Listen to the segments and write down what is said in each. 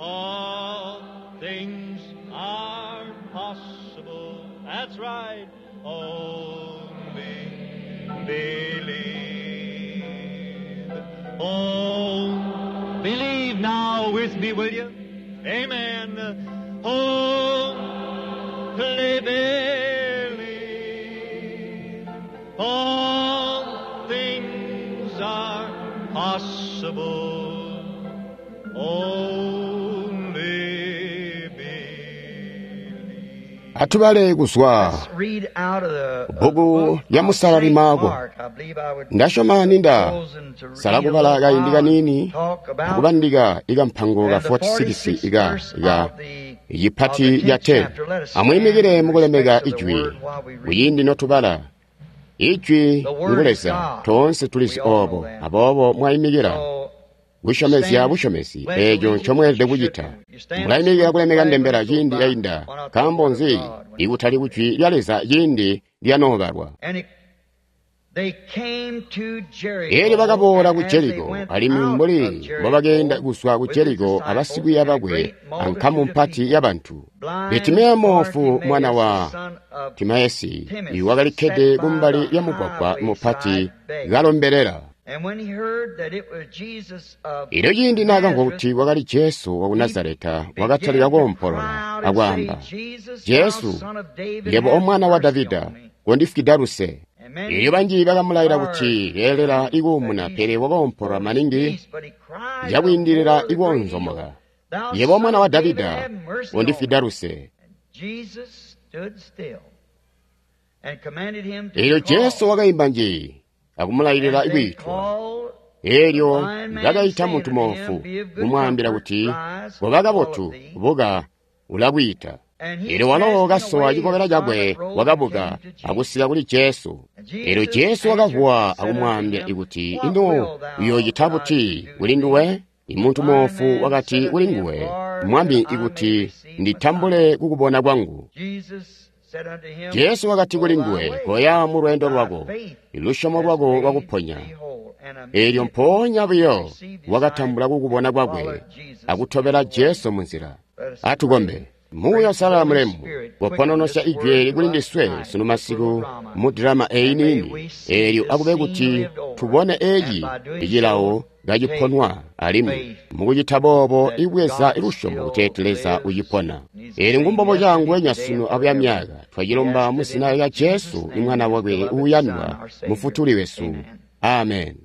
All things are possible. That's right. Only believe. Oh, believe now with me, will you? Amen. Oh, believe. All things are possible. Only believe. atubale kuswa Read out of the bugu ya musalali mago ndashomaninda salakubala indika nini akubandika ika mphango ka 46 ika yipati ya 10 amwimikire mukulemeka ijwi uyindi notubala ijwi ngulesa tonse tulisi obo abobo mwayimikira bushomesi ejo nchomwelde kujita mulayimikira kulemeka ndembera yindi yayinda kambonzi ikutali kuchwi lyaleza yindi lyanogalwa eri bakabora ku Jeriko ali mimbuli babagenda kuswa ku Jeriko abasigwi abagwe ankamu mpati y'abantu Betimeya mofu mwana wa Timaesi iwagalikede kumbali ya mugwagwa mupati galomberera ilo yindi naga kuti wagali Yesu wa Nazareta wagatalira kompolola agwamba Yesu yebo omwana wa Davida gondifikidaruse iyo banji bagamulayira kuti elera igumuna pere wagompora maningi yawindirira igonzomoga yebo omwana wa Davida gondifikidaruse iyo Yesu wagayimbanji akumulayirira ibitwa elyo ngagayita muntu mofu umwambira kuti bobaga botu boga ulagwita ero wano gasowa yikobera jagwe wagabuga agusira kuri Yesu ero Yesu wagahwa agumwambya ikuti ino iyo yitabuti ulinduwe imuntu mofu wakati ulinduwe mwambi ikuti nditambule kukubona kwangu Yesu wakati ulinduwe koya mu rwendo rwago ilushomo rwago wakuponya elyo mponya biyo wagatambula kukubona kwagwe agutobera Yesu munzira atugombe muyo sala mremu wapononosha ijwe ligulindiswe sunu masiku mu drama einini elyo akube kuti tubone eji ijilawo gajiponwa alimu mukujitabobo iweza ilushomo kuteteleza ujipona eli ngumbobo jangu enyasunu abya myaga twajilomba musina ya Yesu imwana wagwe uyanwa mufutuli wesu amen.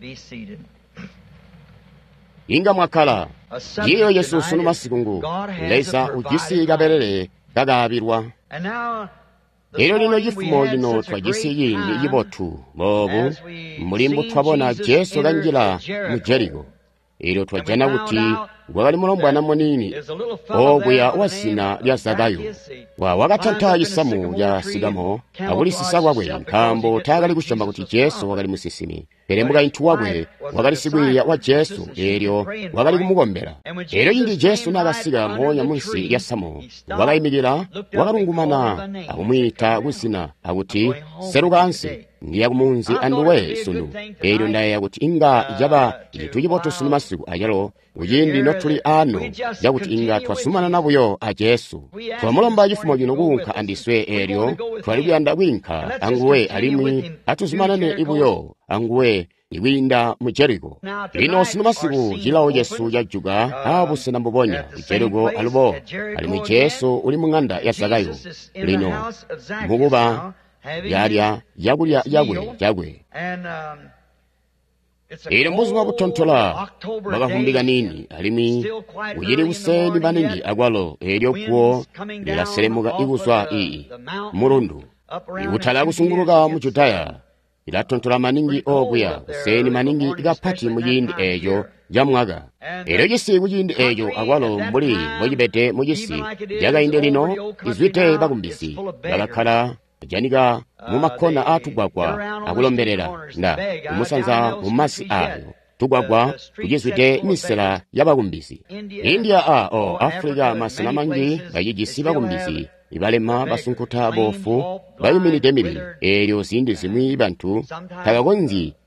Inga mwakala yiyo Yesu sunu masikungu leisa ujisi gabelele gagabirwa ero lino jifumo lino twajisi yindi yibotu bobu mulimbu twabona Yesu ganjira mu Jeriko ero twajana kuti gwali mulombwana monini ogwe wasina lyasagayo wagatanta yisamu ya sigamo abulisisa gwagwe kambo tagali kushomba kuti Yesu wagali musisimi perembuga intu wagwe wagali sigwiya wa Yesu eryo wagali kumugombera ero yindi Yesu nagasiga mwonya munsi ya samo wagayimigira wagalungumana akumwita gusina akuti serugansi ndiyakumunzi anduwe sunu eryo ndaye yakuti inga jaba tuyiboto sunu masiku ajalo uyindi notuli ano yakuti inga twasumana nabuyo a Yesu twamulomba yifumo gino gunka andiswe eryo twalibiyanda gwinka anguwe alimwi atusumanane ibuyo anguwe iwinda mu Jeriko lino sinu masiku jilawo Yesu yajuga abuse na mbubonya Jeriko alubo alimu Yesu uli munganda ya Zagayo lino muguba yarya yagulya yagwe ero mbuzi wa butontola bagahumbiga nini alimi ujiri useni banini agwalo eryo kuo lila seremuga iguswa ii murundu ibutala gusunguruga mu Judaya ilatontola maningi oguya useni maningi igapati muyindi eyo jamwaga ero jisi muyindi eyo agwalo mbuli mojibete mojisi jaga inde lino izwite bagumbisi bagakala janiga mumakona atugwagwa akulomberera nda umusanza mumasi ayo tugwagwa tugizwite misela yabagumbisi India Afrika masana mangi bayigisi bagumbisi ibalema basunkuta bofu bayumini demiri eryo sindi simwi bantu tagagonzi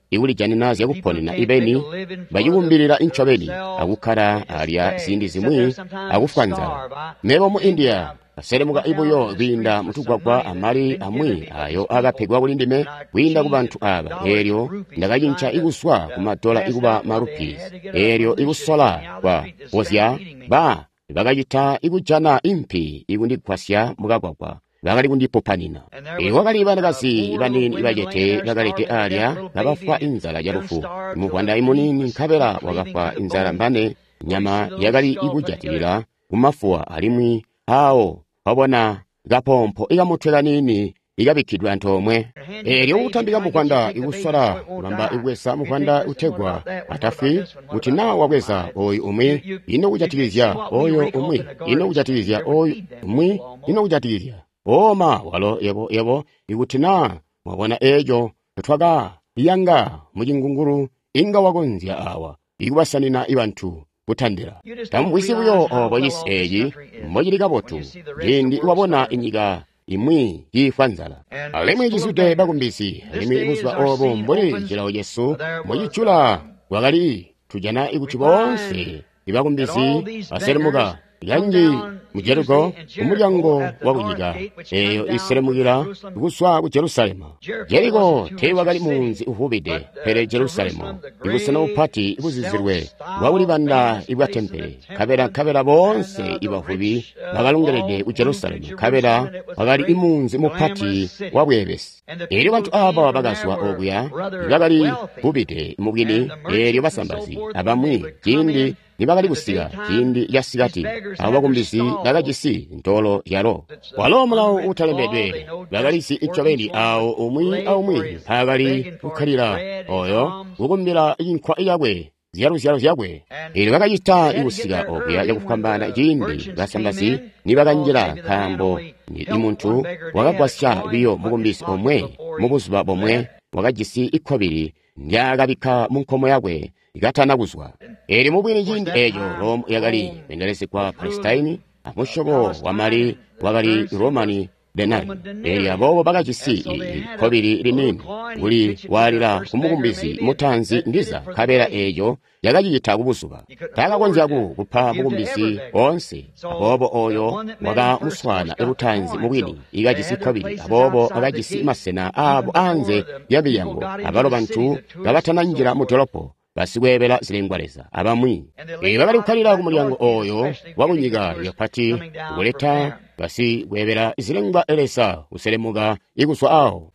iwulijani nazi yakuphonena ibeni bayiwumbirira inchobeni akukhala alya zindi zimwi akufwanza nebo mu India aselemuka ibuyo binda mutugwagwa amali amwi ayo agaphegwa kulindime kwinda ku bantu aba eryo ndakayincha ikuswa kumadola ikuba marupis eryo ikusola kwa osya ba bakayita ikujana impi ikundikwasya mukagwagwa bakali kundipopanina wakali banakazi banini ibajete bakalete alya babafa inzala yarufu muvanda imunini nkhabera wakafa inzala mbane nyama yakali ikujatilira kumafuwa alimwi awo babona gapompo ikamutwera nini ikabikidwa ntomwe eryo utambika mukwanda ikuswala kulamba ikwesa mukwanda utegwa atafi kuti nawo wakweza oyo umwe ino kujatilizya oyo umwe ino kujatilizya oyo umwe ino kujatilizya oma walo yebo ikuti na mwabona ejo twaga yanga mujingunguru inga wagonzya awa ikubasanina ibantu kutandira tambwisi buyo oboyiseyi mojilika botu jindi wabona inyiga imwi yifwanzala alemwe jisute bakumbisi alemwe ibuswa obo mbole jirawo Yesu mojichula wakali tujana ikuchibonse ibakumbisi aselemuka yanji mujeruko umuryango wakunyiga eyo iselemukira ikuswa ku Jerusalema Jeriko tewagali munzi uhubide pere Jerusalema ikusana upati ikuzizirwe wawulibanda ibwa tempele kabera bonse ibahubi bagalungerede ku Jerusalema kabera bagali imunzi mupati wabwebesi eryo bantu aba bagaswa obuya bagali hubide mugini eryo basambazi abamwi kindi nibagali busiga kindi yasigati abakumbisi bagajisi ntolo yaro walomulawo utalembedwe bagalisi ichobeni awo umwi bagali ukalira oyo ugumbira inkwa iyagwe ziyaru yagwe iri bagayita ibusiga obuya yakufambana kindi basambazi nibaganjira kambo ni muntu wagagwasya biyo mukumbisi omwe mubuzuba bomwe wagajisi ikwabiri nyagabika munkomo yagwe igatanaguzwa eri mubwini jindi ejo Rome yagali mendelesi kwa Palestine amushobo wamali wagali Romani denari eri abobo bagajisi kobiri rinini buli walira kumukumbizi mutanzi ndiza kabera ejo yagajita kubusuba tagagonjagu kupa mukumbizi onse abobo oyo waga muswana erutanzi mubwini igajisi kobiri abobo agajisi masena abo anze yabiyango abalo bantu gabatanangira mutolopo basiwebera zilengwaleza abamwi bagali kukalira ku mulyango oyo wakunyiga yapati kuleta basi webera zilengwa elesa uselemuga ikuswa aho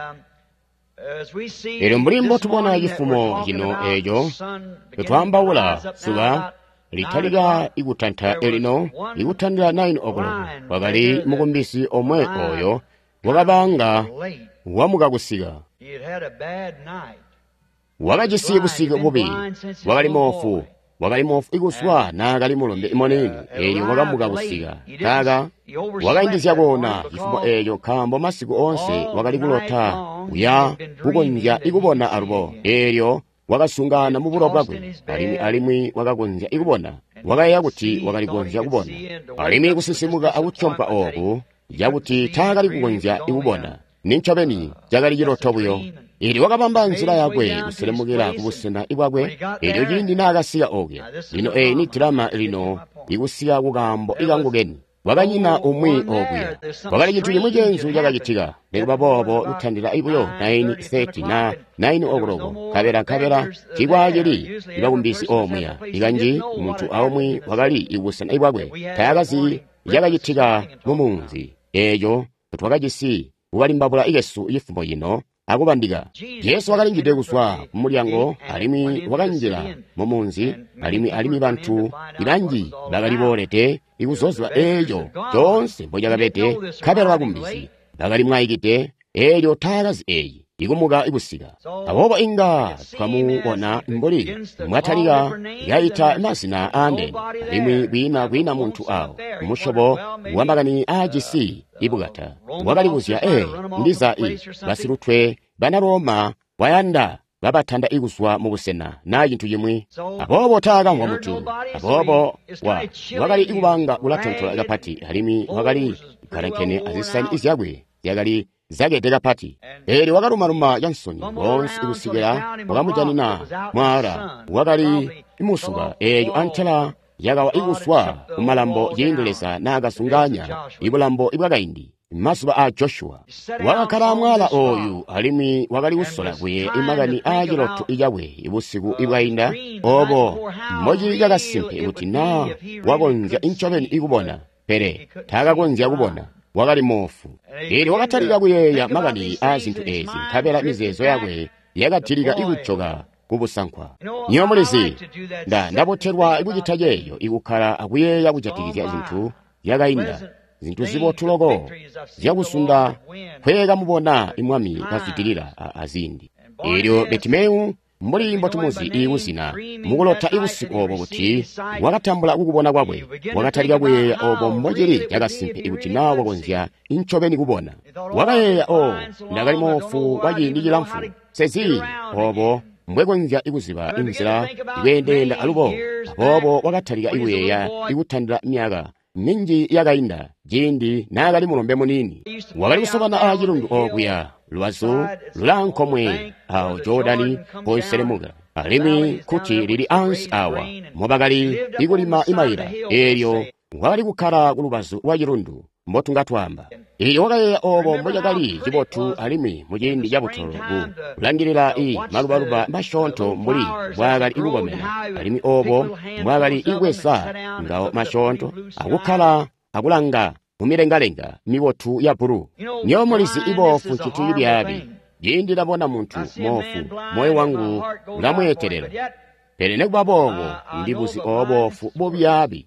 ero mulimbo tubona yifumo yino ejo twambawula suba litaliga igutanta elino igutandira 9 ogolo wagali mukumbisi omwe oyo wagabanga wamugagusiga wagajisi busiga bubi wagali mofu iguswa nagali mulombe imoneni eyo wagamuga busiga kaga wagaindizya bona ifumo eyo kambo masiku onse wagali kulota uya kugonja ikubona arubo eyo wagasungana mu bulo bwagwe alimwi wagagonja ikubona wagaya kuti wagaligonja kubona alimi kusisimuga akutyompa oku yakuti tagali kugonja ikubona ninchobeni jagali jirotobuyo iri wakabamba nzira yagwe uselemukira kubusena ibwagwe iri yindi nagasiya ogya lino ni tirama lino igusiya kugambo igangugeni waganyina umwi ogya wagali gituli mujenzu jagagitiga lero babobo utandira ibuyo 9:30 na 9 ogorogo kabera kigwagiri ibakumbisi omwiya iganji umuntu awumwi wagali ibusena ibwagwe tayagazi jagagitiga mumunzi ejo twagajisi wali mbabula Yesu yifumo yino akubandiga Yesu wakalingide kuswa kumulyango alimi wakanjira mumunzi alimi bantu ilanji bakalibolete ikuzozwa ejo tonse mbojagabete kabera wakumbisi bakali mwayikite ejo tagazi eyi ikumuga ibusiga abobo inga twamubona mboli mwataliga yayita masina ande alimi bwina muntu awo umushobo wambagani ajisi ibugata wakalibuzya ndiza basirutwe bana Roma wayanda babatanda iguswa mu busena najintu yimwe abobo taga ngo mutu abobo wagali ikubanga ulatontola gapati halimi wagali karankene azisani izyagwe yagali zageteka pati eri wakalumaluma Yansoni bonse ikusikira wakamujanina mwala wakali imusuka eyo antela yakawa ikuswa kumalambo yindelesa nakasunganya ibulambo ibwakaindi masuba a Joshua wakakhala mwala oyu alimi wakali usola kuye imakani ajiloto ijawe ibusiku ibwayinda obo mmoji yakasimpe kuti na wakonzya inchoveni ikubona pere takakonzya kubona wakali mofu ili wakathalika kuyeya makani a zinthu ezi nkhapela mizezo yakwe yakathilika ikuchoka kubusankhwa nyomulezi ndapotherwa ikuchithajeyo ikukhala akuyeya kuchatikizya zinthu yakayinda zinthu zipothuloko ziyakusunda phweka mubona imwami kafitirira azindi ilyo Betimeu mulimbo tumuzi iwuzina mukulotha ibusiku obo kuti wakathambula kukubona kwabwe wakathalika kuyeya obo mmojeri yakasimpe ikuti nawo wakonzya inchoveni kubona wakayeya ndakali mofu wachindikira mfu sezi obo mbwekonzya ikuziba imzira ikuyendeyenda alupo apopo wakathalika ikuyeya ikuthandira myaka minji yakayinda jindi nakali mulombe munini wakali kusopana achilundu okuya lwazo lulankhomwe awo Jordani poiselemuka alimi kuti lili ansi awa mopakali ikulima imayira elyo wakali kukhala kulubazo wa chilundu mbotungatwamba iyo wakayeya obo mbojakali chibothu alimi mujindi jabutolo kulangirira malubaluba mashontho muli mwakali ikukomera alimi obo mwakali ikwesa ngawo mashontho akukhala akulanga mumilengalenga mibothu ya bulu nyomulisi ibofu ntchito ibyabi jindi labona munthu mofu moyo wangu ulamweterera pere nekubaboko ndibusi obofu bobyabi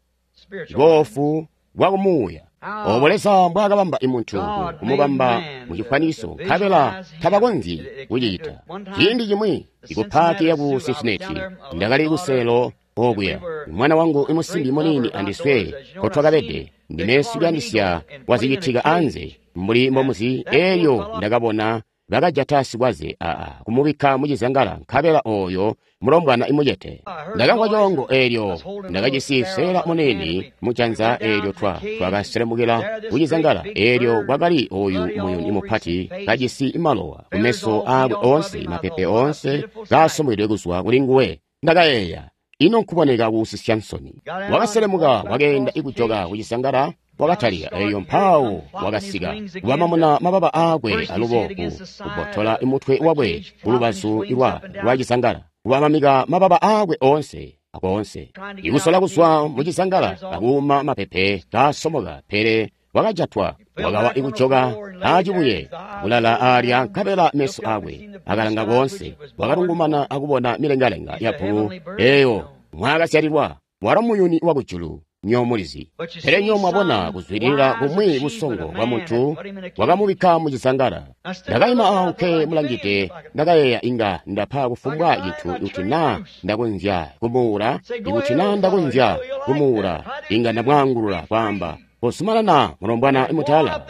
bofu bwakumuya obolesa mbwakabamba imunthu kumubamba muchikwaniso kapela tabakonzi kuyita chindi chimwe ikuphaki yaku Cincinnati ndakali kuselo okuya mwana wangu imusindi monini andiswe kothwa kabede ndinesu byandisya waziyitika anze mbuli mbomuzi eyo ndakabona bakajatasi kwaze kumubika muchizangala nkapela oyo mulombwana imujete ndakangwa chongo elyo ndakachisifera muneni muchanza elyo twakaseremukira kuchizangala elyo kwakali oyu muyuni imuphati kachisi imalowa kumeso abwe onse mapepe onse kasomwedwe kuzwa kulinguwe ndakayeya ino nkuboneka kusi Yansoni wakaseremuka wakenda ikuchoka kuchizangala wakathalika eyo mphawu wakasika wamamuna mababa akwe aluboku kubothola imuthwe wabwe kulubazu ilwa lwachizangala wamamika mababa akwe onse akonse ikusola kuswa muchizangala akuma mapepe kasomoka pere wakajatwa wakawa ikuchoka achibuye kulala alya nkapela meso akwe akalanga konse wakatungumana akubona milengalenga ya bulu eyo mwakasyalirwa wala muyuni wakujulu nyomulizi pere nyomwe abona kuzwirira kumwi busongo wa munthu wakamubika muchizangala ndakayima auke mulangite ndakayeya inga ndapha kufumbwa yithu yutina ndakunzya kumuwula ikutina ndakunzya kumuwula inga ndamwangulula kwamba posumalana mulombwana imutala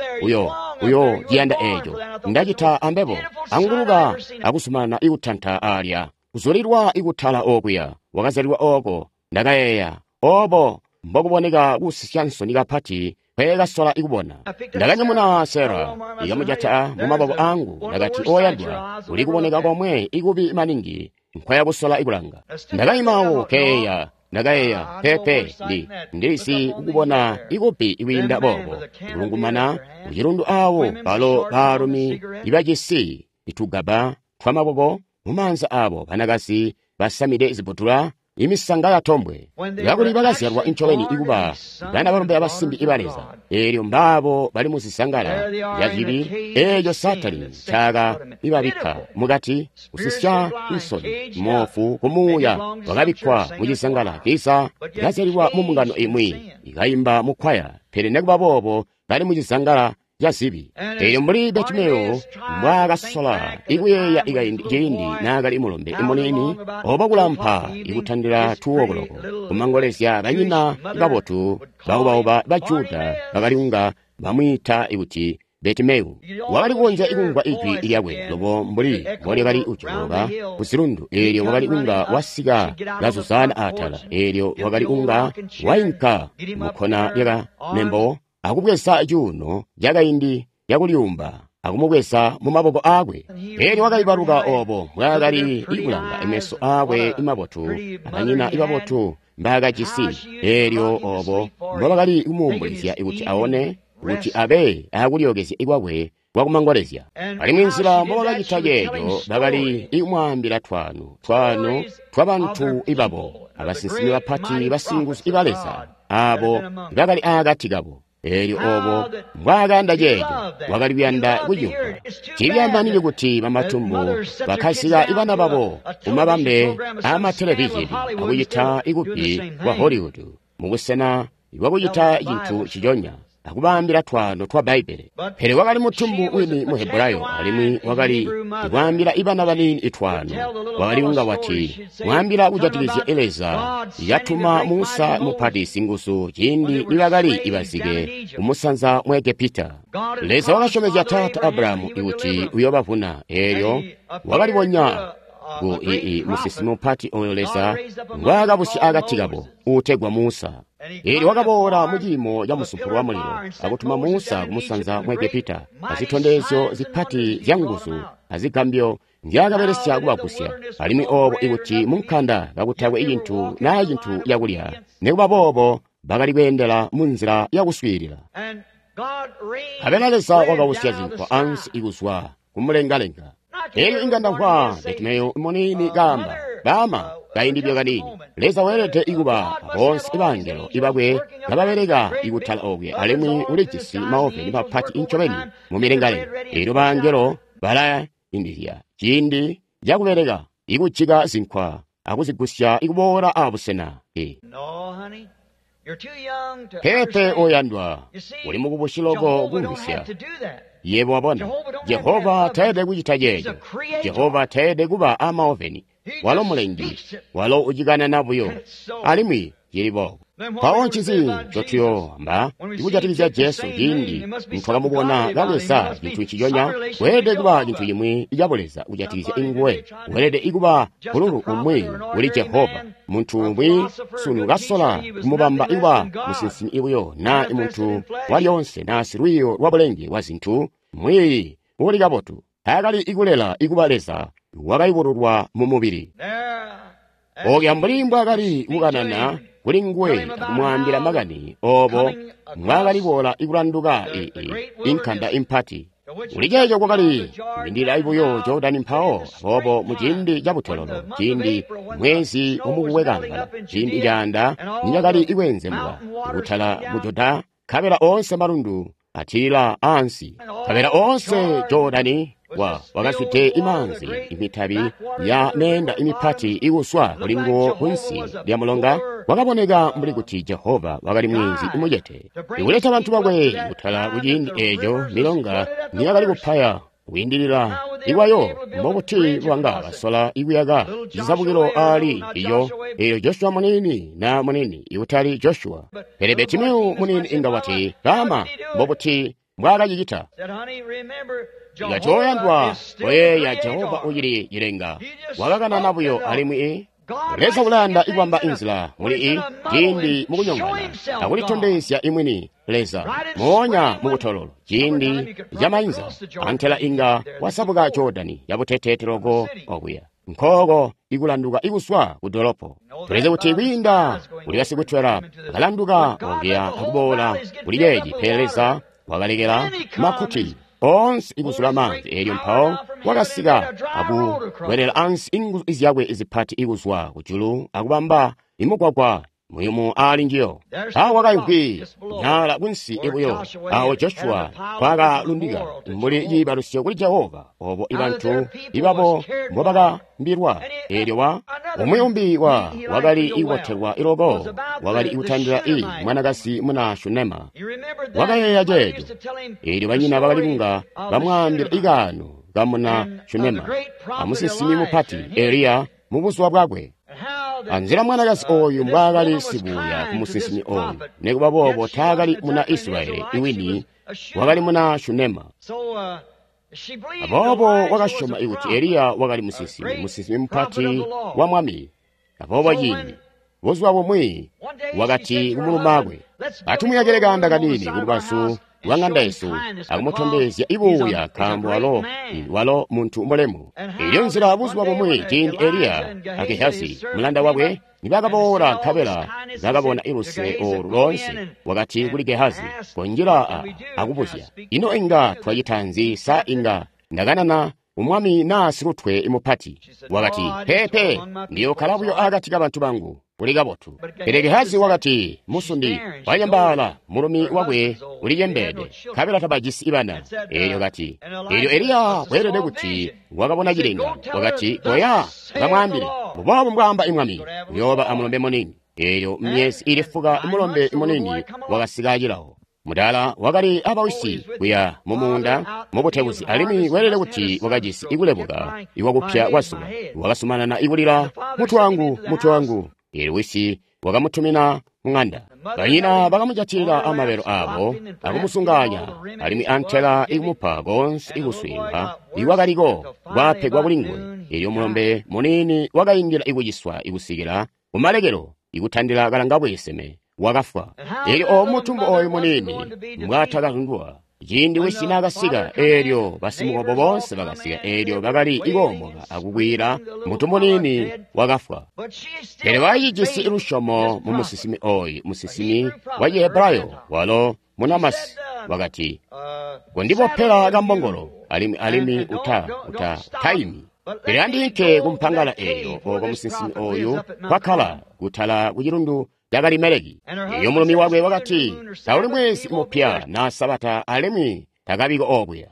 uyo jiyanda ejo ndachitha ambepo anguluka akusumana ikuthantha alya kuzulirwa ikuthala okuya wakazaliwa oko ndakayeya obo mbokuboneka kusi Yansoni kaphati kwekasola ikubona ndakanyamuna Sera ikamujatha mumaboko angu ndakati oyadya uli kuboneka komwe ikubi maningi nkhwaya kusola ikulanga ndakayimawo keya ndakayeya pepe ndisi ukubona ikupi iwinda boko kulungumana kuchilundu awo palo palumi ibachisi itugaba twamaboko mumanza abo panakasi basamide izibutula imisanga ya tombwe yakuli bakazalwa inchoveni ikuba bana balombe abasimbi ibaleza elyo mbabo bali muzisangala yazibi ejo Satani chaga ibabika mugati usisya insoni mofu kumuya wakabikwa mujisangala kisa yazaliwa mumungano imwi ikayimba mukwaya pere nekubabobo bali mujisangala yazibi elyo muri Betimeu mwakasola ikuyeya ikayindi nakali mulombe imoneni oba kulampa ikuthandira tuwokoloko kumangolesya banyina babotu baobaoba bajuda bakaliunga bamwitha ikuti Betimeu wakali kuonja ikungwa ijwi ilyabwe lobo mbuli bole bali uchoka kusilundu elyo wakali unga wasika lazuzana atala elyo wakali unga wainka mukhona yaka nembo akubwesa juno yakayindi yakuliumba akumugwesa mu maboko akwe. Eri wakaibaruka obo mwakali ikulanga emeso akwe imabotu ananyina ibabotu mbaga chisi. Eryo obo mwakali imumbulizya ikuti aone kuti abe akulyogesi ikwakwe wakumangolezya. Ali mwinzira mwakachitajejo bakali imwambira twanu twa bantu ibabo abasinsimi bapati basinguzi ibaleza abo bakali akatikabo. Eri obo mwaganda jejo wakali byanda kunyumba chibyambanile kuti bamatumbu bakasiga ibana babo umabambe amatelevizini akuyita ikupi wa Hollywood mugusena wakuyita ikintu chijonya akubambira twano twa Baibele. Pere wakali mutumbu wini muheburayo alimwi wakali ikwambira ibana banini itwano wakali unga wati mwambira ujatirizya eleza yatuma Musa mupati singusu jindi niwakali ibazige umusanza mwege Peter. Leza wakashomezya tata Abrahamu iuti uyobavuna eryo wakali wonya ku musisi mupati oyoleza wakabusi agatigabo utegwa Musa. Eri wakabora mujimo ya musupuru wa muliro akutuma Musa kumusanza mwege Peter azitondezyo zipati zyanguzu azigambyo ndyakaberesya kubakusya alimi obo ikuti munkanda kakutagwe iyintu na yintu yakulya nekuba bobo bakali bendela munzira yakuswirira. Abenaleza wakawusya zinkwa ansi ikuswa kumulengalenga. Eri ingandahwa detumeyo monini gamba bama kaindibyo kanini leza werete ikuba bonse ibangelo ibagwe ngababerega ikutala ogwe alemwi ulijisi maope nipapati inchobeni mumirengale. Ero bangelo bala indihya chindi jakuberega ikuchiga zinkwa akuzigusya ikubora abusena. Pepe oyandwa uli mukubushiloko kumbisya. Yebo wabona Jehova taede kujitajejo Jehova taede kuba amaoveni walo mulengi walo ujigana nabuyo alimwi yiribo paonchizi jotyo mba ikujatiriza Jesu jindi mtwala mubona gawesa jintu chijonya wede kuba jintu yimwi ijaboleza ujatiriza ingwe wede ikuba kuluru umwi uli Jehova muntu mwi sunu gasola kumubamba iwa musinsimi ibuyo na imuntu walionse na siruyo wabolengi wazintu mwi uli gabotu hakali ikulela ikubaleza wakaibururwa mu mubiri. Ogya mbulimbu akali ukanana kuli ngwe kumwambira magani obo mwakali bola ikulanduka inkanda impati ulijejo kwakali ndila ibuyo Jordan mpao obo mujindi jabutololo jindi mwezi omukuwekangala jindi janda nyakali ikwenzemwa ikutala mujoda kabera onse marundu atila ansi kabera onse Jordani wakasute imanzi imitabi ya nenda imipati ikuswa kulingo kunsi lya mulonga wakaboneka mbuli kuti Jehova wakali mwinzi imujete ikuleta bantu bakwe kutala kujindi ejo milonga niyakali kuphaya kuyindilira iwayo mokuti wanga basola ikuyaga zisabukiro ali iyo Joshua munini na munini ikutali Joshua perebe Timiu munini ingawati kama mokuti mwakajijita yachoyandwa oye ya Jehova uyiri yirenga wakakana nabuyo alimwi leza ulanda ikwamba inzila muli jindi mukunyongana akulitondesya imwini leza muonya mukutololo jindi jamainza antela inga wasabuka Jordani yabutetetelogo okuya nkoko ikulanduka ikuswa kudolopo tuleze kuti winda ulikasi kutwera akalanduka ogya akubola ulijeji peleza wakalekera makuti onse ikusula manzi eryo mpao wakasiga akuwerera ansi inguzu izyakwe izipati ikuswa kuchulu akubamba imukwakwa muyimu ali njiyo wakayikwi nyala kunsi ibuyo awo Joshua kwakalundika mbuli yibalusyo kuli Jehova obo ibantu ibabo mbobaka mbirwa eryo wa umuyumbi wakali iwoterwa irogo wakali iwutandira mwanakasi muna Shunema wakayeya jejo eryo banyina bakalikunga bamwambira igano gamuna Shunema amusisimi mupati Eliya mubuswa bwakwe anzira mwanakasi oyu mbakali sibuya kumusisimi oyu nekuba bobo takali muna Israeli iwini wakali muna Shunema abobo wakashoma ikuti Eliya wakali musisimi mpati wa mwami abobo yini wozwa bomwe wakati kumulumagwe atumuyagere ganda kanini kulubasu wang'anda Yesu akumutombezya ibuya kambo walo muntu mulemu iyo nzira abuzwa bomwe jindi Eliya Gehazi mulanda wabwe nibagabora kabera zagabona iruse olonse wakati kuli Gehazi konjira akubuzya ino inga twayitanzi sa inga ndaganana umwami nasirutwe imupati wakati pepe ndiyo kalabuyo agati k'abantu bangu uli gabotu Gehazi wakati musundi wayambala mulumi wabwe uli yembede kabela tabajisi ibana eyo gati eyo Eliya bwerede kuti wakabona jirenga wakati oya ngamwambire mubabo mwamba imwami yoba amulombe monini eyo myezi ilifuga imulombe monini wakasigajiraho mudala wakali abawisi kuya mumunda mubutebuzi alimi welele kuti wakajisi igulebuga iwakupya wasuma wakasumana na igulira mutu wangu wisi wakamutumina mung'anda bayina bakamujatirira amabero abo akumusunganya alimi antela igumupa gonsi iguswimba iwakaligo wapegwa bulingwe iyo mulombe munini wakayingira igujiswa igusigira umalegero igutandira galanga bweseme wakafwa iyo omutumbo oyo munini mwatagandwa jindi wisi nagasiga eryo basimugobo bonse bagasiga eryo bagali igomboga akugwira mutumbo nini wakafwa bayijisi irushomo mumusisimi oyo musisimi wa Yebrayo walo munamasi wakati kondibo pera gambongolo alimi uta taimi andike kumpangala eyo ogo musisimi oyo kwakala kutala kujirundu yagali melegi iyo mulumi wagwe wakati tauli mwezi mupya na sabata alemi tagabigo obwe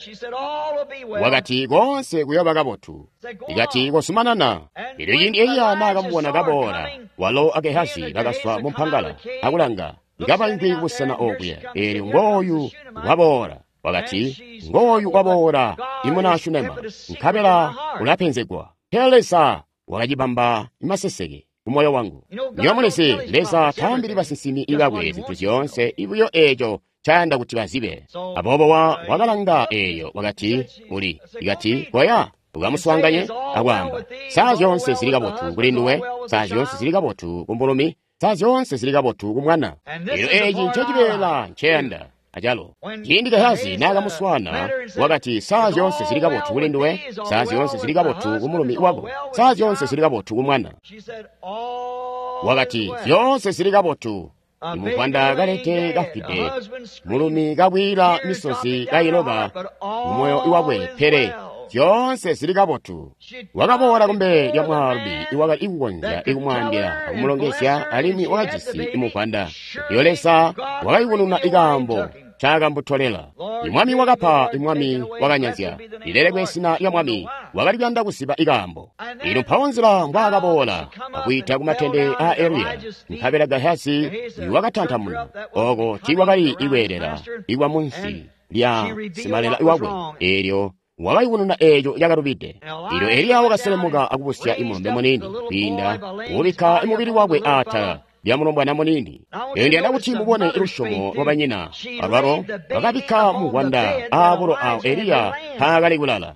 wakati gonse kuyoba gabotu igati gosumanana iyo yindi Eliya nagamubona gabora walo Gehazi bagaswa mumpangala agulanga igaba indwi busana obwe eri ngoyu wabora wakati ngoyu wabora imunashunema nkabela ulapenzegwa helesa wakajibamba imasesege umoyo wangu nyomulese lesa tambiri basisimi ibabwe zintu zyonse ibuyo ejo chanda kuti bazibe abobo wagalanga eyo wakati uli igati koya ugamuswanganye agwamba saa zyonse ziliga botu kulinduwe saa zyonse ziliga botu kumbulumi saa zyonse ziliga botu kumwana iyo eji nchejibela nchenda ajalo jindi Gehazi nagamuswana wakati saa zyonse ziliga botu kulinduwe saa zyonse ziliga botu kumulumi wabo saa zyonse ziliga botu kumwana wakati zyonse ziliga botu imukwanda galete gafide mulumi gabwira misozi gayiloba umoyo iwabwe pere zyonse ziliga botu wakabora kumbe ya mwarubi iwaga iwonja igumwambira umulongesya alimi wakajisi imukwanda yolesa wakayibununa igambo chagambo tolela imwami wakapa imwami wakanyazya ilele kwesina ya mwami wakalibyanda kusiba igambo ino pawonzira mbwagabola akuita kumatende a Eliya nkabela Gehazi wakatantamuno ogo chiwakali iwerera iwa munsi lya simalela iwagwe eryo wakayibununa ejo yagarubide ilo Eliya wakaselemuga akubusya imulombe munini pinda ubika imubiri wagwe ata byamulombwa na munini ndienda kuti mubone irushomo wabanyina alwaro bakabika mu Rwanda aburo awo Eliya hagali kulala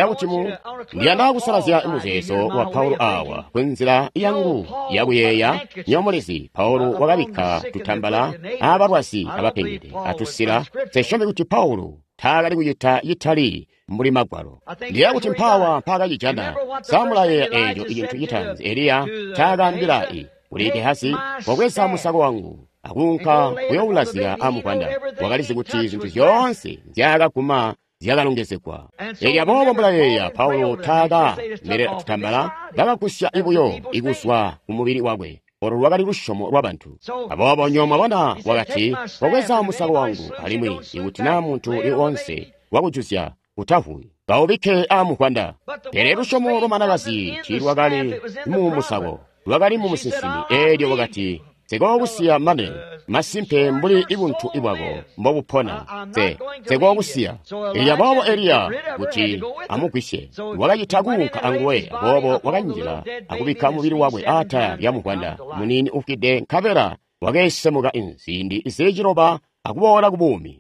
ndienda kusalazya imuzeso wa Paulo awa kwenzira yangu yabuyeya nyomolezi Paulo wakabika tutambala abarwasi abapengede atusira seshombe kuti Paulo tagali kuyita yitali muri magwaro ndiya kuti mpawa mpaka yijana samulaye ejo igintu yitanze Eliya tagambira uli Gehazi wakwesa musago wangu akunka kuyawulazira amukwanda wakalize kuti zintu zyonse zyagakuma zyagalongezekwa Eliya bobombula yeya Paulo taga mere tutambala bagakusya ibuyo iguswa umubiri wagwe oro lwagali lushomo lw'abantu abobo nyoma bana wakati wakwesa musago wangu alimwe iwutina muntu wonse wakujusya utahu bawubike amukwanda tere lushomo lwomanagazi chilwagali mu musago lwagali mu musisimi eryo wakati tegobusiya mane masimpe mbuli ibuntu ibwago mbobupona tegobusiya yabobo Eliya kuti amukwishe wakayitaguka angwe bobo wakanjira akubika mubiri wabwe ata yamukwanda munini ufide kabera wagesemuga inzindi isejiroba akubola kubumi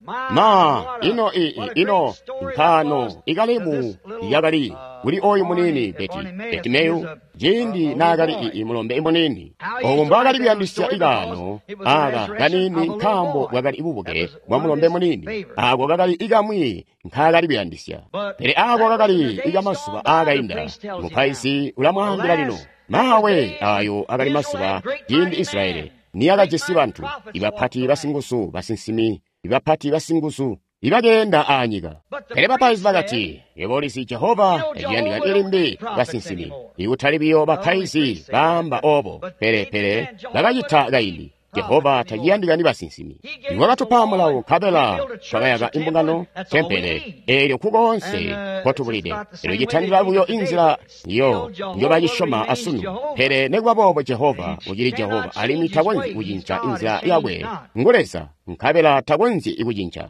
ino nkhano ikalimu yakali kuli oyu munini Betimeyu jindi nakali mulombe imunini ombo akali kuyambisya ikano aka kanini nkhambo wakali ibubuke mwa mulombe munini ako kakali ikamwi nkhakali kuyambisya pere ako kakali ikamasuba akayinda muphaisi ulamwambira lino mawe ayo akali masuba jindi Israeli ni akajesi banthu ibaphati basingusu basinsimi ibaphati basingusu ibagenda anyika pere baphaisi bakati ebolisi Jehova ejiyandika ilimbi basinsimi iuthalibiyo baphaisi bamba obo pere bakayitha kayindi Jehova tajiyandika ni basinsimi iwo katupamulawo kapela twakayaka imbungano tempele elyo kukonse potubulide elo jithandira kuyo inzira yo bayishoma asunu pere nekwabobo Jehova ujili Jehova alimi takonzi kujincha inzira yabwe nguleza nkapela takonzi ikujincha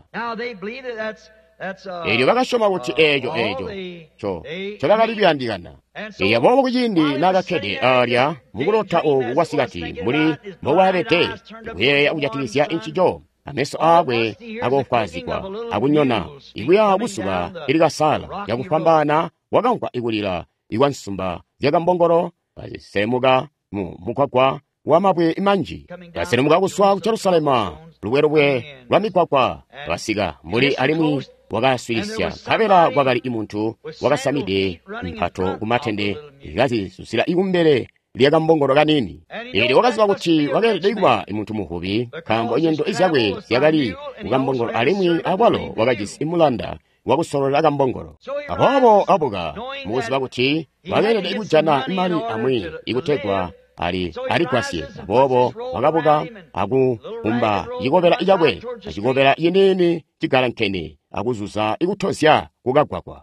elyo bakashoma kuti ejo chokakali kuyandikana yabobo kujindi nakakhede alya mukulotha oku kwasikati muli mowalete kuyeya kujatilisya inchijo ameso akwe akofwazikwa akunyona ikuya akusuka ilikasala yakufambana wakankwa ikulira ikwansumba yakambongolo pasemuka mukwakwa wamabwe imanji pasemuka kuswa ku Jerusalema luwerobwe lwa mikwakwa wasika muli alimwi wakaswilisya kapela kwakali imunthu wakasamide mphato kumathende ikazisusira ikumbere liyakambongolo kanini ili wakaziwa kuti wakeledekwa imunthu muhupi khambo inyendo izakwe yakali kukambongolo alimwi akwalo wakachisi imulanda wakusolola akambongolo apopo abuka mukuziwa kuti wakelede ikujana imali amwi ikuthekwa ali kwasiye apopo wakabuka akuumba ikopera ichakwe achikopera yeneni chigala nkhene akuzuza ikuthosya kukagwakwa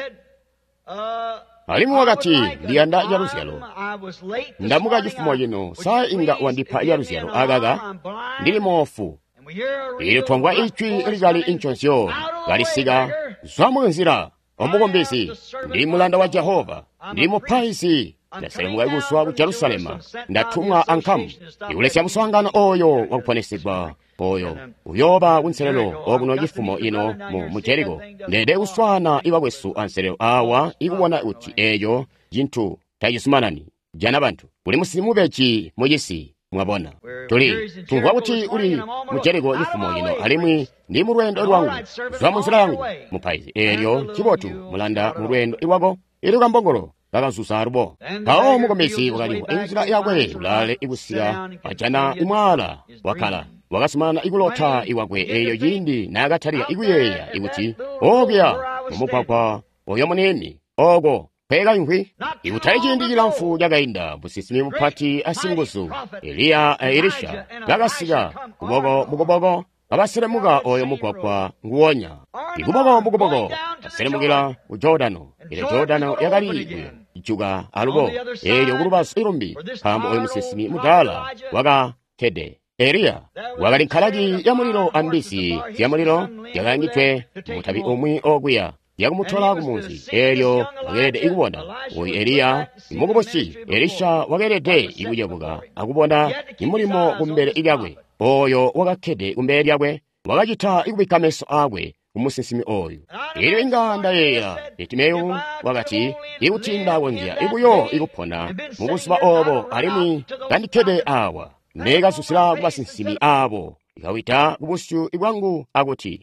alimu wakati ndiyanda Yerusalemu ndamuka chifumo chino saa inga wandipha Yerusalemu akaka ndili mofu ili thongwa ichwi likali inchonsyo kalisika zwamunzira omukombesi ndi mulanda wa Jehova ndi muphaisi ndasemuka ikuswa ku Jerusalema ndathumwa ankhamu ikulesya muswangano oyo wakuponesedwa oyo uyoba kunselelo okuno chifumo ino mu Jeriko ndede uswana iwakwesu anselelo awa ikuwona kuti eyo jinthu tayisumanani jana banthu kuli musimu bechi mujisi mwabona tuli tungwa kuti uli mu Jeriko chifumo ino alimwi ndi mulwendo lwangu zwamunzira yangu muphaisi elyo chibotu mulanda mulwendo iwako ili kambongolo kakazusa arubo kawo mukombesi wakaliwa inzira yakwe ulale ikusira pachana imwala wakhala wakasumana ikulotha iwakwe eyo jindi nakathalira ikuyeya ikuti okuya mumukwakwa oyo muneni oko pheka inkwi ikuthayi chindi chilamfu jakayinda musisimi muphati asingusu Elisha kakasika kuboko mukuboko abaseremuka oyo mukwakwa nguwonya ikuboko mukuboko aseremukira ku Jordano ile Jordano yakali ichuka alubo eyo kulubaso ilumbi khambo oyo musisimi mudala wakakhede Eliya wakali nkhalaki ya muliro ambisi ya muliro yakayangitwe muthabi omwe okuya yakumuthola kumuzi elyo wakelede ikubona oyi Eliya imukuposi Elisha wakelede ikujepuka akubona imulimo kumbere ilyakwe oyo wakakhede kumbere lyakwe wakachitha ikubika meso akwe kumusisimi oyo ili inganda yeya Betimeyu wakati ikuthinda konzya ikuyo ikuphona mukusuba obo alimi kandikhede awa nekasusira kubasinsimi abo ikawita kubusu ikwangu akuti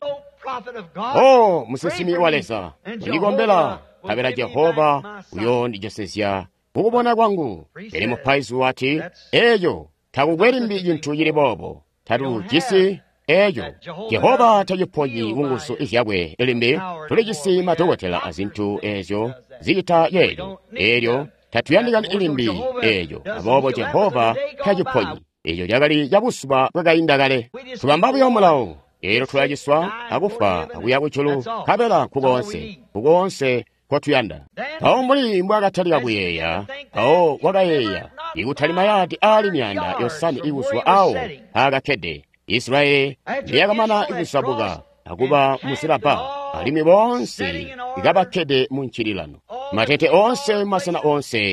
musisimi walesa ndikombela kapela Jehova uyo ndi josesya kukubona kwangu ili muphaisi wati eyo takukwerimbi jinthu jili bobo tatu jisi eyo Jehova tajiphonyi wungusu izyakwe ilimbi tuli jisi matokotela azinthu ezo zita elyo tatuyandikani ilimbi eyo abobo Jehova tajiphonyi eyo yakali yakusuba kwakayinda kale tupambapo yomulawo ero tulajiswa akufa akuya kuchulu kapela kukonse kwatuyanda kawo muli mbwakathalika kuyeya kawo wakayeya ikuthalima yati ali myanda yosani ikuswa awo akakhede Israeli ndiyakamana ikusabuka akuba musirapa alimi bonse ikabakhede munchirilano matete onse masana onse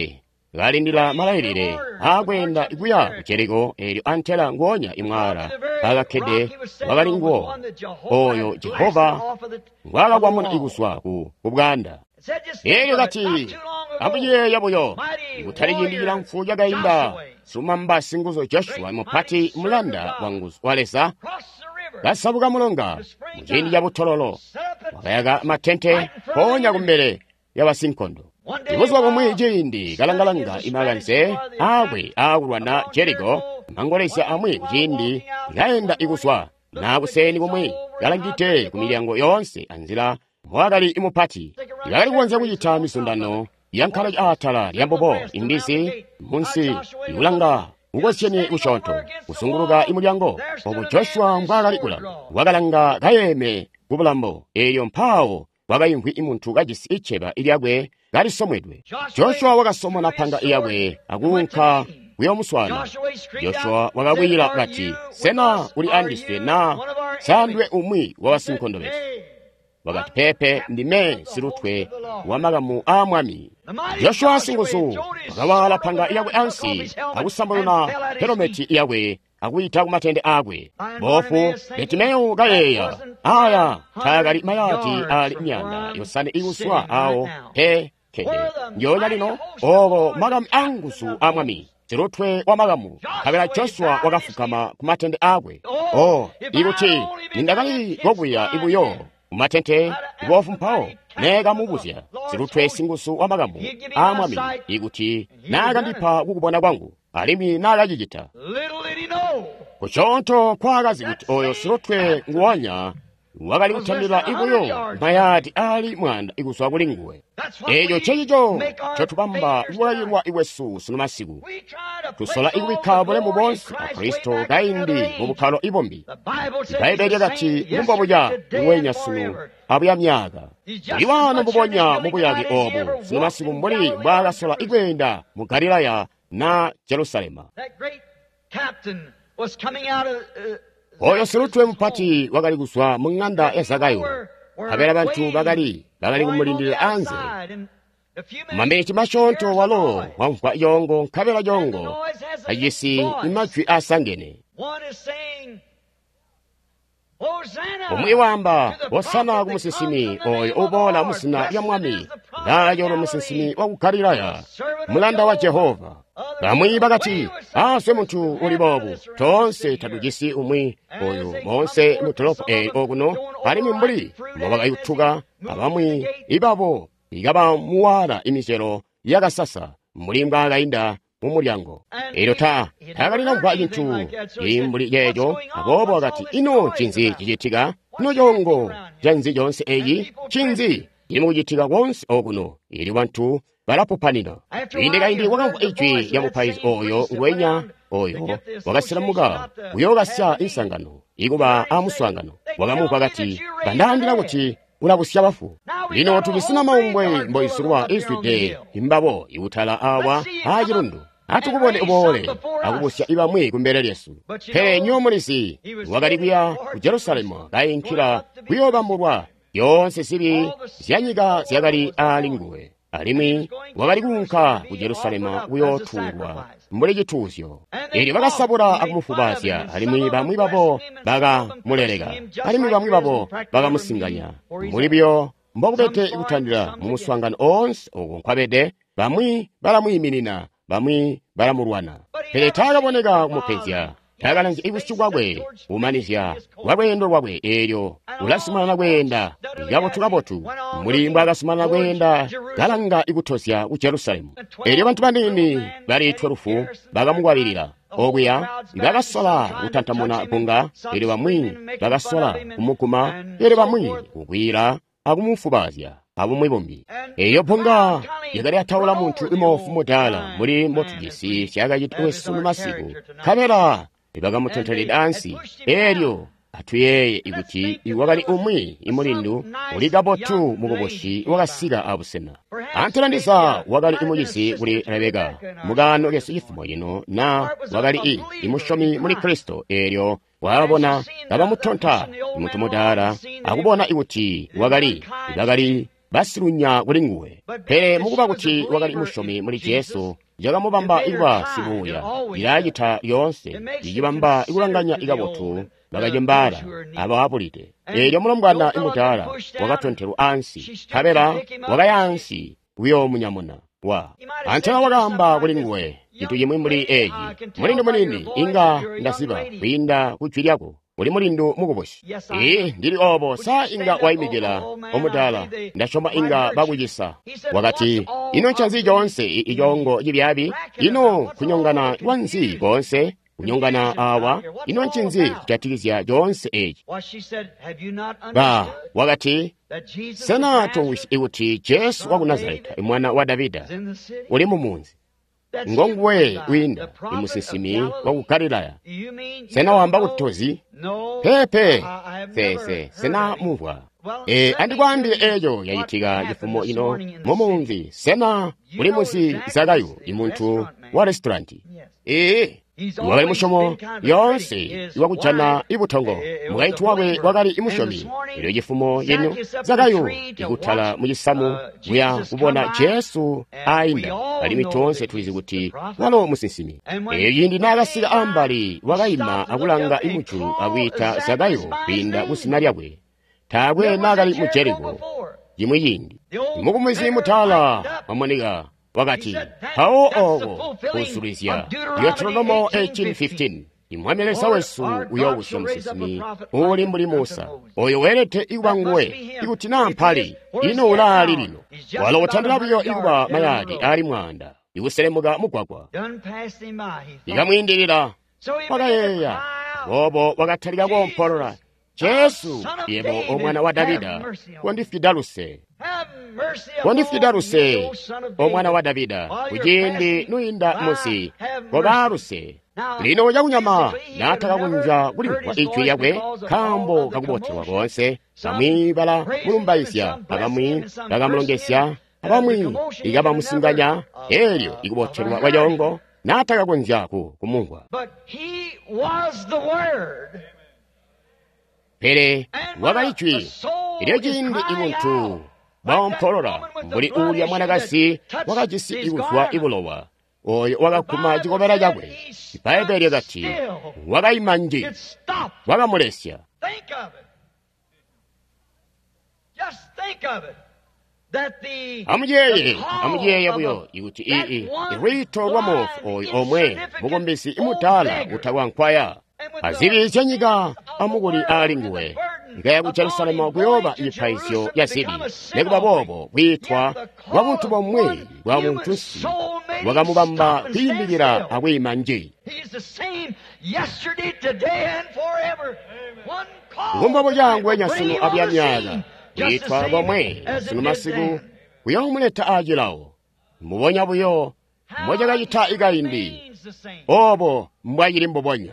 galindira malayirire agwenda iguya kucheriko eryo antela ngonya imwala agakhede wagali nguwo oyo Jehova ngwagagwamuna iguswaku kubwanda eryo gati abuye yabuyo igutaliyindikira mfuja gayimba sumamba singuzo Joshua mupati mulanda wanguzo walesa gasabuka mulonga mujindi ya butololo wagayaga matente ponya kumbere yabasinkondo ibuzwa kumwe jindi galangalanga imaganse awe awulwana Jericho mangolesa amwe jindi gaenda iguswa na buseni kumwe galangite kumilyango yonse anzira mwagali imupati yagali kuwanza kuyita misundano yankala atala yambobo indisi munsi yulanga ugosyeni ushonto usunguruga imulyango obu Joshua mbwagali ula wagalanga gayeme kubulambo eyo mpawo wagayingwi imuntu gagisi icheba ilyagwe gali somwedwe Joshua wagasomona panga iyagwe agunka wiyo muswana Joshua wagawira gati sena uli andiswe na sandwe umwi wabasinkondo besu wagati pepe ndime sirutwe wamagamu amwami Joshua asinguzu wagawala panga iyagwe ansi agusambona helometi iyagwe agwita kumatende agwe bofu etimeyo gayeya aya tagali mayati ali myanda yosane iguswa awo he kede nyonya lino obo magamu angusu amwami sirutwe wamagamu kabela Joshua wagafukama kumatende agwe iguti nindagali gobuya ibuyo umatente ibofu mpao nega mubuzya sirutwe singusu wamagamu amwami iguti naga ndipa kukubona kwangu alimi nagajigita kuchonto kwagazi kuti oyo sirutwe nguwanya wagali kutamira ibuyo mayati ali mwanda iguswa kulinguwe eyo chechicho chotupamba iwayirwa iwesu sunumasiku tusola iwikabule mubonsi akristo gaindi mubukalo ibombi baibeli gati mumbobuja uwenya sunu abuya myaga iwano mubonya mubuyagi obu sunumasiku mbuli mbwagasola igwenda mu Galilaya na Jerusalema oyo sirutwe mupati wagali guswa munganda esagayo kabera bantu bagali kumulindire anze mameti mashonto walo wamfa yongo kabera yongo ayisi imachwi asangene umwiwamba wasana kumusisimi oyo ubola musina ya mwami ngayoro musisimi wa Galilaya mulanda wa Jehova bamwi bagati aswe muntu uli bobu tonse tadugisi umwi oyo monse mutolopo oguno ali mimbuli mubaga yutuga abamwi ibabo igaba muwara imijero yagasasa mulimba gainda mu mulyango erota tagalina mva yintu imbuli yejo abobo agati ino chinzi kijitiga no yongo janzi yonse eyi chinzi imujitiga wonse oguno ili bantu balapopanina indega indi wagamva ijwi ya mupaizi oyo ngwenya oyo wagasiramuga uyogasya insangano iguba amuswangano wagamuka gati bandandira kuti ulabusya bafu lino tugisina maumbwe mboisurwa iswide imbabo iutala awa ajirundu atukubone ubole akubusya ibamwe kumbere Yesu pe nyomulisi wagalikuya ku Jerusalemu gayinkira kuyobamurwa yonse sibi zyanyiga zyagali alinguwe alimi wagalikuka ku Jerusalemu uyotulwa mbuli gituzyo eri bagasabura akumufubasya alimi bamwi babo baga mulerega alimi bamwi babo baga musinganya muri byo mbogubete ikutandira mu muswangano onse ogunkwabede bamwi balamuyiminina bamwi baramurwana pele tagaboneka umupezya tagalanze ibusyugwagwe umanizya wagwendo rwagwe eryo ulasimana gwenda yabotu mulimba agasimana gwenda galanga igutosya ku Jerusalemu eryo bantu banini baritwe rufu bagamugwabirira ogya bagasola utantamona kunga eryo bamwi bagasola umukuma eryo bamwi ugwira agumufubazya abumwe bombi eyo ponga yagari atawula muntu imofu modala muri motugisi cyagayitwe sunu masiku kamera ibagamutontele dansi eryo atuyeye iguti iwagali umwi imulindu uligabotu mugoboshi wagasiga abusena antelandisa wagali imuyisi uri Rebeka mugano Yesu ifumo yino na wagali imushomi muri Kristo eryo wabona abamutonta umuntu modala akubona iguti wagali basirunya kulinguwe pere mukuba kuti wagali imushomi muri Yesu yakamubamba ikuba sibuya ilayitha yonse iyibamba ikulanganya ikabotu bakajembala abawapulite elyo mulomgana imutala wakathonthero ansi khabera wakayansi uyo munyamuna wa antela wakahamba kulinguwe chinthu chimwe muli eji mulindo munini inga ndasiba kuyinda kuchwiryako uli mulindo mukuposi ndili opo sa inga wayimikira omutala ndachoma inga bakuchisa wakati ino nchanzi chonse ichongo chipyapi ino kunyongana wanzi konse kunyongana awa ino nchinzi chatikizya chonse echi wakati senato ikuti Yesu wa ku Nazareti mwana wa Davida uli mumunzi ngongwe winda imusisimi wa ku Galilaya sena wamba kutozi pepe sena mumva andikwambire eyo yayitika chifumo ino mumunzi sena uli musi Zakayo imunthu wa restauranti wakali mushomo yonse iwakuchana ibuthongo mukaithi wakwe wakali imushomi ilo chifumo yenu Zakayo ikuthala muchisamu muya kubona Yesu ayinda ali mitonse tulizi kuti walo musinsimi iyi ndinakasika ambali wakayima akulanga imuchu akuita Zakayo pinda kusina lyakwe thakwe nakali mu Jeriko yimwe yindi mukumwezi muthala mamonika wakati hawo oko kusulizya Deuteronomy 18:15 imwamelesa wesu uyowuswa musisimi uli muli Musa oyo werete ikubangwe ikuti namphali ino ulali lino wala uthandalabuyo ikuba mayadi ali mwanda ikuselemuka mugwagwa ikamwindirira wakayeya bobo wakathalika kompolola Yesu yebo omwana wa Davida wandifidaluse omwana wa Davida kujindi nuyinda musi kobaruse lino wajakunyama nataka kunja kuli kwa ichwi yakwe kambo kakubothewa konse kamwibala mulumbaisya akamwi kakamulongesya akamwi ikabamusinganya elyo ikubothewa wayongo nataka kunjaku kumungwa pere wakaichwi ilyo jindi imuntu baompolola mbuli ulya mwanakasi wakachisi ikuswa ibulowa oyo wakakuma chikopera chakwe ipaepelyo kati wakayimanje wakamulesya amujeye buyo ikuti irito lwamofu oyo omwe mukombesi imutala uthawa nkwaya azibisya nyika amukuli alinguwe ngaya ku Jerusalemu kuyoba ipaisyo ya sibi nekuba bobo bwitwa wa muntu bomwe wa muntu si wakamubamba kuyimikira akwimanje ngumbobo jangwe nyasunu abyamyaga bwitwa bomwe sunu masiku kuyomuleta ajilawo mubonya buyo mmoja kayita igayindi obo mbwayiri mbobonya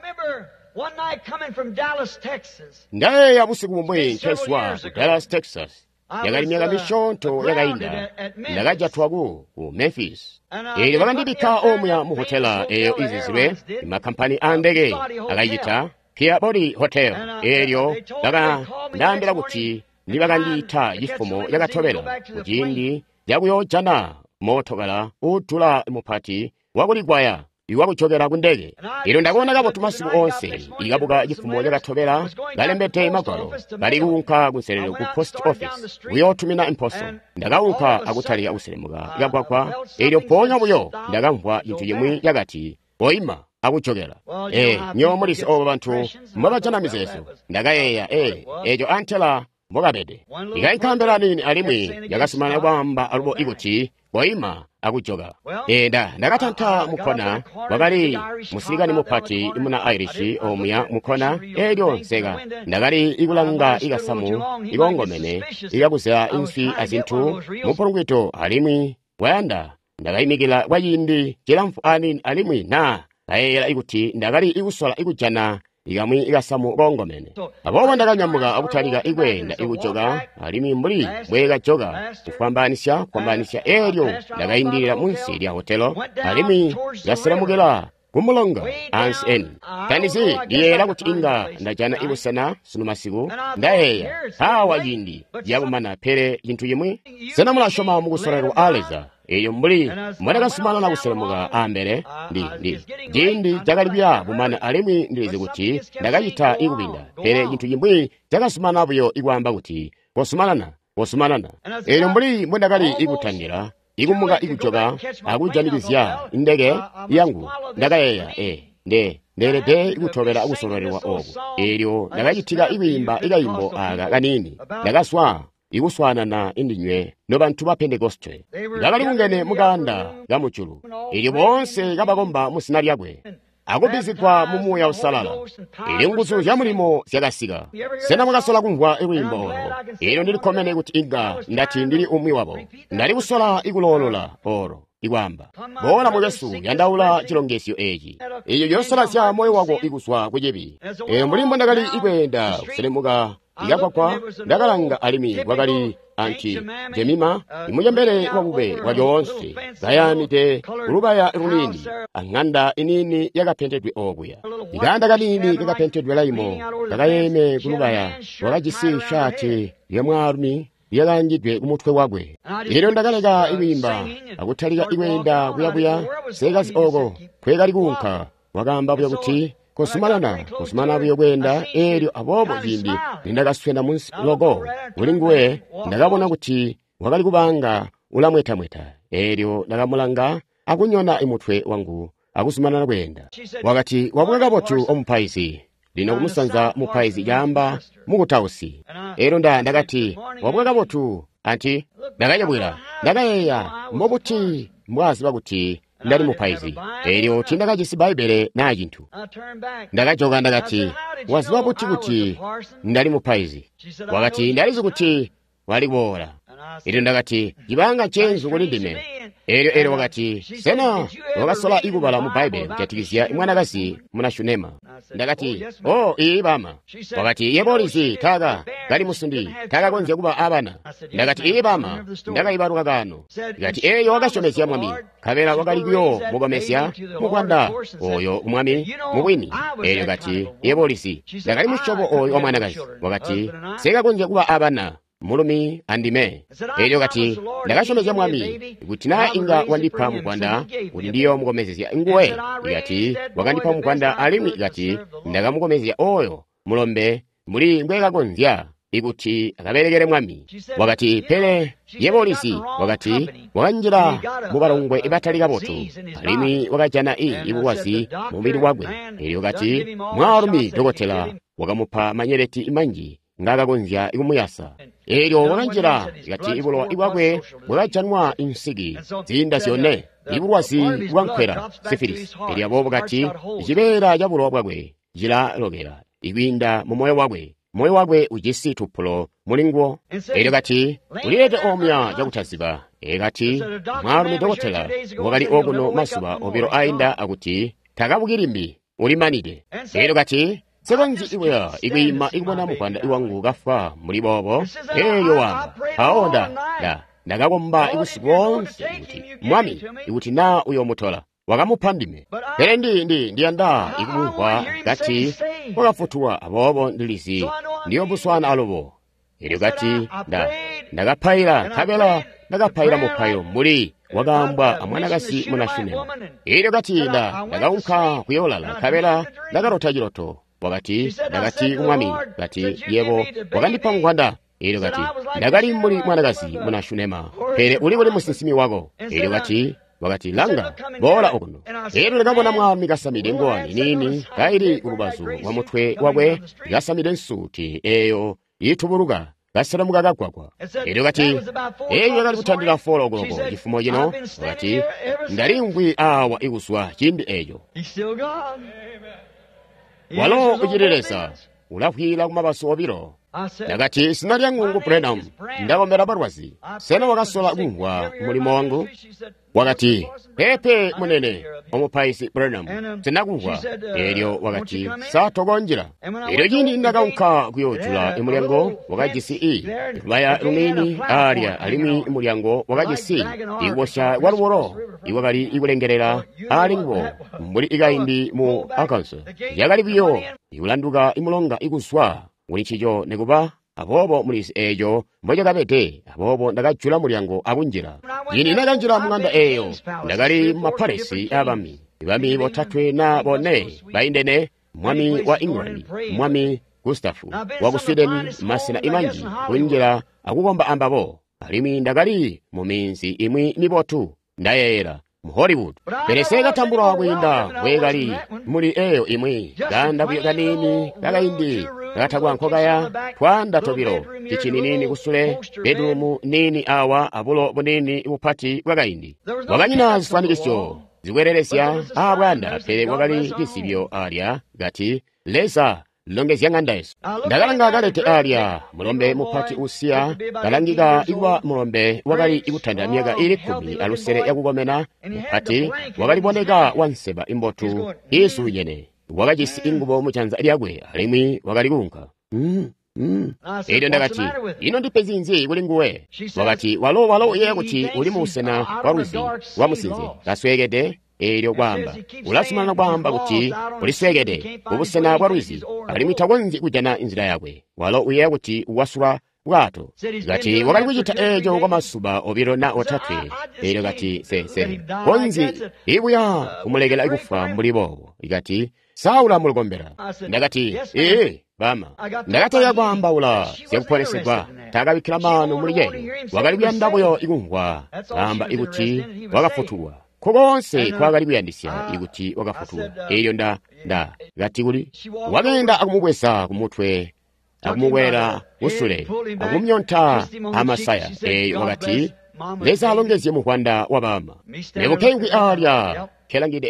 ndaye yabusiku bumwe nkeswa ku Dallas, Texas yakali myaka mishonto yakayinda ndakajatwaku ku Memphis ili bakandibika omya mu hotela eyo izizibwe imakampani andege akayita Peabody Hotel elyo ndambira kuti ndibakandiyitha yifumo yakathobera kujindi yakuyojana motokala utula muphati wakuligwaya iwakuchokera kundege ilo ndakuona kapo tumasiku onse ikabuka yifumo yakathobera galembete magwalo kaliunka kunselero ku post office uyotumina imposo ndakauka akutali akuselemuka ikagwakwa ilyo ponya buyo ndakamvwa yinthu yimwe yakati oima akuchokera nyomulisi obo bantu mbabachanamizeso ndakayeya ejo antela mbokabede ikayikhambela nini alimwi yakasimana kwamba alubo ikuti oima akuchoka ndakatantha mukhona wakali musilikani muphati imuna Irish omuya mukhona elyo nseka ndakali ikulanga ikasamu ikongomene ikakuza insi azinthu mupulungwito alimwi wayanda ndakayimikira wayindi chilamfu alimwi na kayera ikuti ndakali ikuswala ikujana ikamwi ikasamu kongomene apopo ndakanyamuka akutalika ikwenda ikuchoka alimi mbuli mwekachoka kufambanisya elyo ndakayindirira munsi lya hotelo alimi yaselamukira kumulonga ansi eni kanizi liyera kuti inga ndajana ikusana sunu masiku ndayeya hawa yindi yakumana pere yinthu yimwe senamulashoma mukusolero aleza eyo mbuli mwanakasumana na kuselemuka ambere ndi jakalipya bumana alemwi ndileze kuti ndakachita ikupinda pere chinthu chimbwi jakasumanapoyo ikuamba kuti posumanana eyo mbuli mwendakali ikuthangira ikumuka ikuchoka akujanibizya ndege yangu ndakayeya nderede ikuthopera akusonolerwa oku elyo ndakachitika ikuyimba ikayimbo aka kanini ndakaswa ikuswanana indinywe no banthu ba Pentekoste ndakali kungene mukanda gamuchulu elyo bonse kabakomba musinali yakwe akubizidwa mumuya usalala ili nguzo ya mulimo zyakasika sena mukasola kumva ikuyimba olo ilo ndilikhomene kuti inga ndati ndili umwi wapo ndali kusola ikulolola olo ikwamba bola mu Yesu yandaula chilongesyo echi iyo yosola sya moyo wako ikuswa kuchepi mulimbo ndakali ikwenda kuselemuka ikakwakwa ndakalanga alimi wakali anti Jemima imujambere wakupe wajonse zayamite kulubaya runini ang'anda inini yakapentedwe okuya ikanda kanini kakapentedwe laimo kakayeme kulubaya wakajisi shati yamwarumi yalanjidwe umutwe wakwe ilo ndakaleka iwimba akuthalika iwenda kuyakuya sekazi oko kwekali kunka wakamba kuya kuti kusumana buyo kwenda elyo abobo jindi ndakaswena munsi logo ulinguwe ndakabona kuti wakali kubanga ulamwetamweta elyo ndakamulanga akunyona imutwe wangu akusumana kwenda wakati wabweka botu omupaizi lino kumusanza mupaizi yamba mukutausi elo ndakati wabweka botu anti ndakayabwera ndakayeya mbobuti mwazi bakuti ndali mupaizi elyo tindakachisi baibele na chinthu ndakachoka ndakati waziwa kuti ndali mupaizi wakati ndalizi kuti walibora ilo ndakati chipanga chenzu kuli ndine elyo wakati sena wakasola ikubala mu baibele chatikizia imwanakasi munashunema ndakati bama wakati yepolisi taka gali musundi taka konze kuba abana ndakati bama ndakayibaruka kano ngati eyo wakashomesya mwami kamera wakalikuyo mubamesya mukwanda oyo umwami mubwini elyo kati yepolisi ndakali mushopo oyo omwanakazi wakati seka konze kuba abana mulumi andime elyo kati ndakashomesya mwami kuti na inga wandipha mukwanda kuti ndiyo mukomezesya nguwe ikati wakandipha mukwanda alimi ikati ndakamukomezesya oyo mulombe muli ngwekakonzya ikuti akaberekere mwami wakati pele yepolisi wakati wakanjira mubalongwe ibatalika botu alimi wakajana ibuwasi mubiri wagwe elyo kati mwalumi dokotela wakamupha manyereti imanji ngakakonzya ikumuyasa elyo wakanjira ikati ibulowa iwakwe wakajanwa insigi zinda zyone ibulwasi bwankwera sifilisi elyo abobo kati ichibera chabulowa bwakwe jilalokera ikwinda mu moyo wakwe ujisi tupulo mulingwo elyo kati ulilete omya jakuthaziba kati mwalume dokotela wakali okuno masuba obiro ayinda akuti takabukilimbi ulimanide elyo kati sekonzi iweya ikuyima ikumona mukwanda iwangu kafa mulibobo elyo wamba aonda ndakakomba ikusiku wonse ikuti mwami ikuti na uyo mutola wakamupha ndime pere ndiyanda ikumumva kati wakafutuwa abobo ndilisi ndiyo buswana alobo elyo kati ndakaphayira kabela ndakaphayira muphayo muli wakambwa amwanakasi munashunema elyo kati ndakaunkha kuyolala kabela ndakarota chiloto wakati ndakati kumwami kati yebo wakandipha mukwanda elyo kati ndakali muli mwanakasi munashunema pere uli musinsimi wako elyo kati wakati langa bola okuno elyo ndakabona mwami kasamide ngowani nini kaili ulubazu wa mutwe wakwe kasamide nsuti eyo yitubuluka kasalamuka kagwagwa elyo kati eyo yakali kuthandira fola okuloko chifumo chino wakati ndalingwi awa ikuswa chimbi eyo walo uchilelesa ulakwila kumabaso obiro ndakati sinalya ng'ungu Branham ndakomera barwazi sena wakasola kungwa mulimo wangu wakati pepe munene omuphaisi Branham sinakungwa elyo wakati satokonjera elyo chindi ndakaunka kuyojula imulyango wakajisi ikubaya lumini alya alimi imulyango wakajisi iwosha waluwolo iwakali ikulengerera alingwo mbuli ikayimbi mu Arkansas yakali biyo ikulanduka imulonga ikuswa wini chicho nekuba abobo mulisi eyo mboja kapete abobo ndakajula mulyango akunjira ine ndakanjira mng'anda eyo ndakali mapalesi abami bami botatwe na bone baindene mwami wa England mwami Gustafu wa ku Sweden masina imanji kunjira akukomba ambabo alimi ndakali mu minsi imwi mibotu ndayera mu Hollywood pereseka tambula wakwinda wegali muli eyo imwi ganda kuyakanini kakaindi kakatagwa nkokaya twanda tobiro tichininini kusule bedroom nini awa abulo bunini upati wakaindi wakanyina zifanikisyo zikwereresya abwanda pere wakali kisibyo alya gati lesa longezya ng'andayeso ndakalanga akalete alya mulombe mupati usiya kalangika iwa mulombe wakali ikuthandira myaka 10 alusere yakukomena mupati wakaliboneka wanseba imbotu isu yene wakachisi ingubo muchanza lyakwe alimwi wakalikunka ilo ndakati ino ndipe zinzi kuli nguwe wakati walo iye kuti uli musena waruzi wamusinze kaswekete elyo kwamba ulasumana kwamba kuti uliswekete ubusena bwa ruzi alimwita konzi kujana inzira yakwe walo uye kuti wasula bwato gati wakali kuchita ejo kwa masuba obiro na otatwe elyo gati se konzi ibuya kumulekela ikufa mulibobo igati saula mulgombera ndakati bama ndakatoya kwamba ula sekupolesedwa takabikira mano mulijeyo wakali kuyandabweyo ikungwa amba ikuti wakafutulwa kokonse kwakali kuyandisya ikuti wakafutulwa eyo nda gati kuli wakenda akumubwesa kumutwe akumubwera usule akumnyonta amasaya eyo wakati leza alongezye muhwanda wabama nebukengwi alya kelangide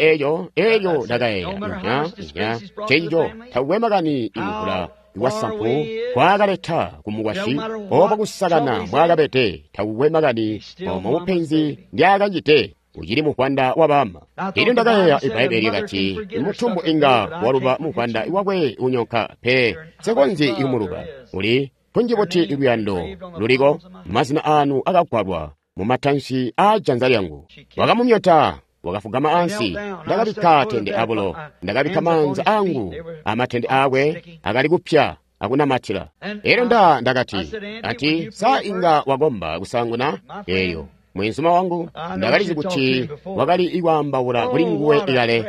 eyo ndakayeya nya cheijo tawemagani imuhula iwasampu kwakaleta kumuwashi opa kusakana mwakapete tawemagani omamupenzi ndiakanjite ujiri muhwanda wabama ili ndakayeya ibaibeli kati imutumbu inga waluba muhwanda iwakwe unyonka pe sekonzi imuluba uli punjiboti iluyando luliko mazina anu akakwalwa mumatanshi a janza lyangu wakamumyota wakafugama ansi ndakabika tende abulo ndakabika manza angu amatende akwe akali kupya akunamatira ero ndakati ati saa inga wagomba kusanguna eyo mwenzuma wangu ndakalizi kuti wakali iwambawula kuli nguwe ilale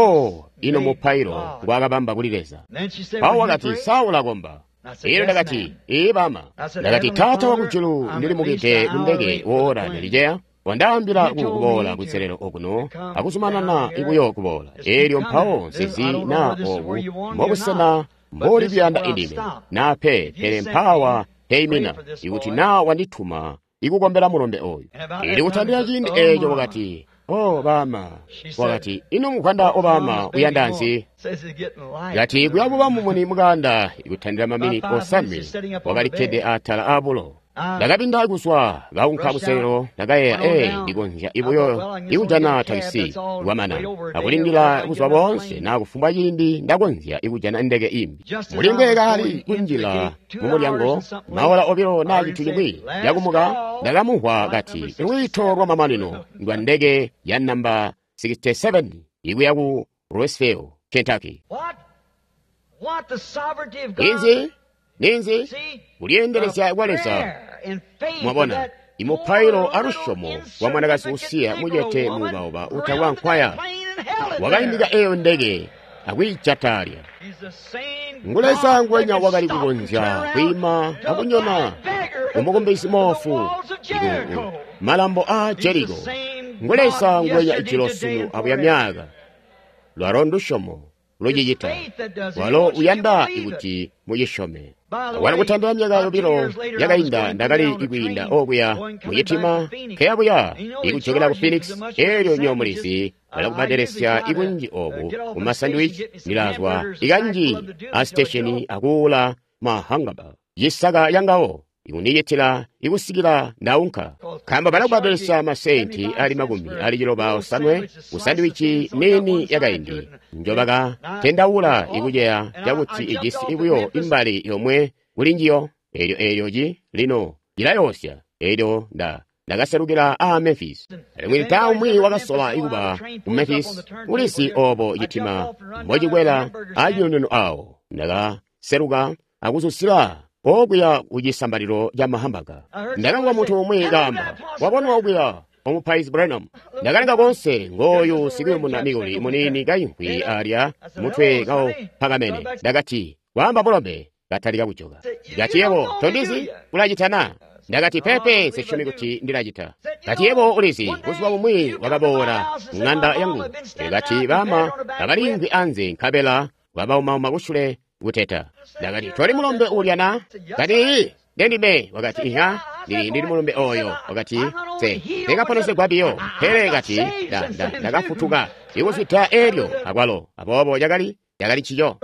ino mupairo ngwakabamba kulileza pawo wakati saula gomba ero ndakati bama ndakati tata wakujulu ndili mukite kundege woora ndilijeya wandambira kubola kutserero okuno akusumana na ibuyo kubola elyo mphawo nsezi na oku mokusena mboli byanda indime nape pere mphawa heimina ikuti na wandithuma ikukombera mulombe oyu ili kuthandira chindi echo wakati bama wakati ino mukhanda obama uyandansi yati kuyabuba mumuni mukanda ikuthandira maminiti osami wakali khede athala abulo ndakapinda kuswa kaunkhamusero ndakayeya ndikonja ibuyo ikujana taxi iwamana akulindira kuswa bonse nakufumba chindi ndakonzya ikujana ndege imbi mulingeka ali kunjira mumulyango maola obiro nachitu chimwi yakumuka ndakamuhwa kati iwitholwa mamanino ndwa ndege ya namba 67 ikuya ku Louisville, Kentucky. ninzi kuliendelesya ikwalesa mwabona imupairo arushomo wa mwanakasi usiya mujete mubaoba utawa nkwaya wakalimbika eyo ndege akwichatalya ngulesa ngwenya wakali kukonja kwima akunyona umukumbisi mofu malambo a Jericho ngulesa ngwenya ichilosunu abuya myaka lwarondushomo lojiyita walo uyanda ikuti muyishome wala kutandwa myaka yobiro yakayinda ndakali ikwinda okuya muyitima keyabuya ikuchokela ku Phoenix elyo nyomulisi wala kubaderesya ikunji obu umasandwich milazwa ikanji a station akula mahangaba yisaka yangawo ikuniyetela ikusikila ndaunka kamba bala kubaderesya masenti ali magumi ali jiloba osanwe usandwichi nini yakayindi njobaka tendawula ikujeya yakuti ijisi ibuyo imbali yomwe ulinjiyo elyoji lino jilayosya elyo ndakaserukira a Memphis mwilitawu mwi wakasola ikuba ku Memphis ulisi obo yitima mbojikwela ayonono awo ndakaseruka akususila ogwira kuchisambaliro cha mahambaga ndakangu munthu omwe gamba wabona ogwira omupaizi Branham ndakalenga konse ngoyo siku munamikoli munini kainkwi alya mutwe kawo pakamene ndakati wamba polombe katalika kuchoka ngatiyewo tondizi kulachitana ndakati pepe seshumi kuti ndilachita ngatiyewo ulizi kuziwa umwi wakabora ng'anda yangu ngati bama abalingwi anze nkabela wabauma kushule kuteta ndakati tori mulombe ulyana kati ndendime wakati iha ndili mulombe oyo wakati se ndingaponese gwabiyo here kati ndakafutuka ikusita eryo akwalo apopo yakali chiyo.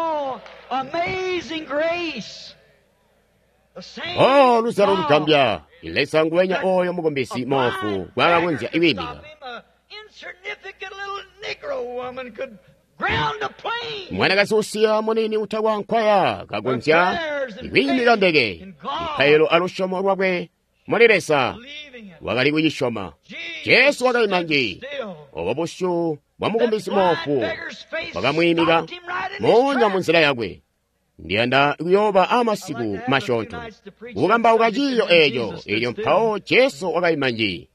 Oh, lusaro lukambya ilesa ngwenya oyo mugombesi mofu gwakakunzya iwimika mwanakazi usiya munini utagwa nkwaya kakunzya iwimika ndege iphayelo alushomo lwakwe mulilesa wakali kuyishoma Yesu wakaimanji obo bushu bwa mugombesi mofu wakamwimika monya munzira yakwe ndiyanda kuyoba amasiku mashonto ukamba ukajiyo eyo ilyo mphawo Yesu wakaimanji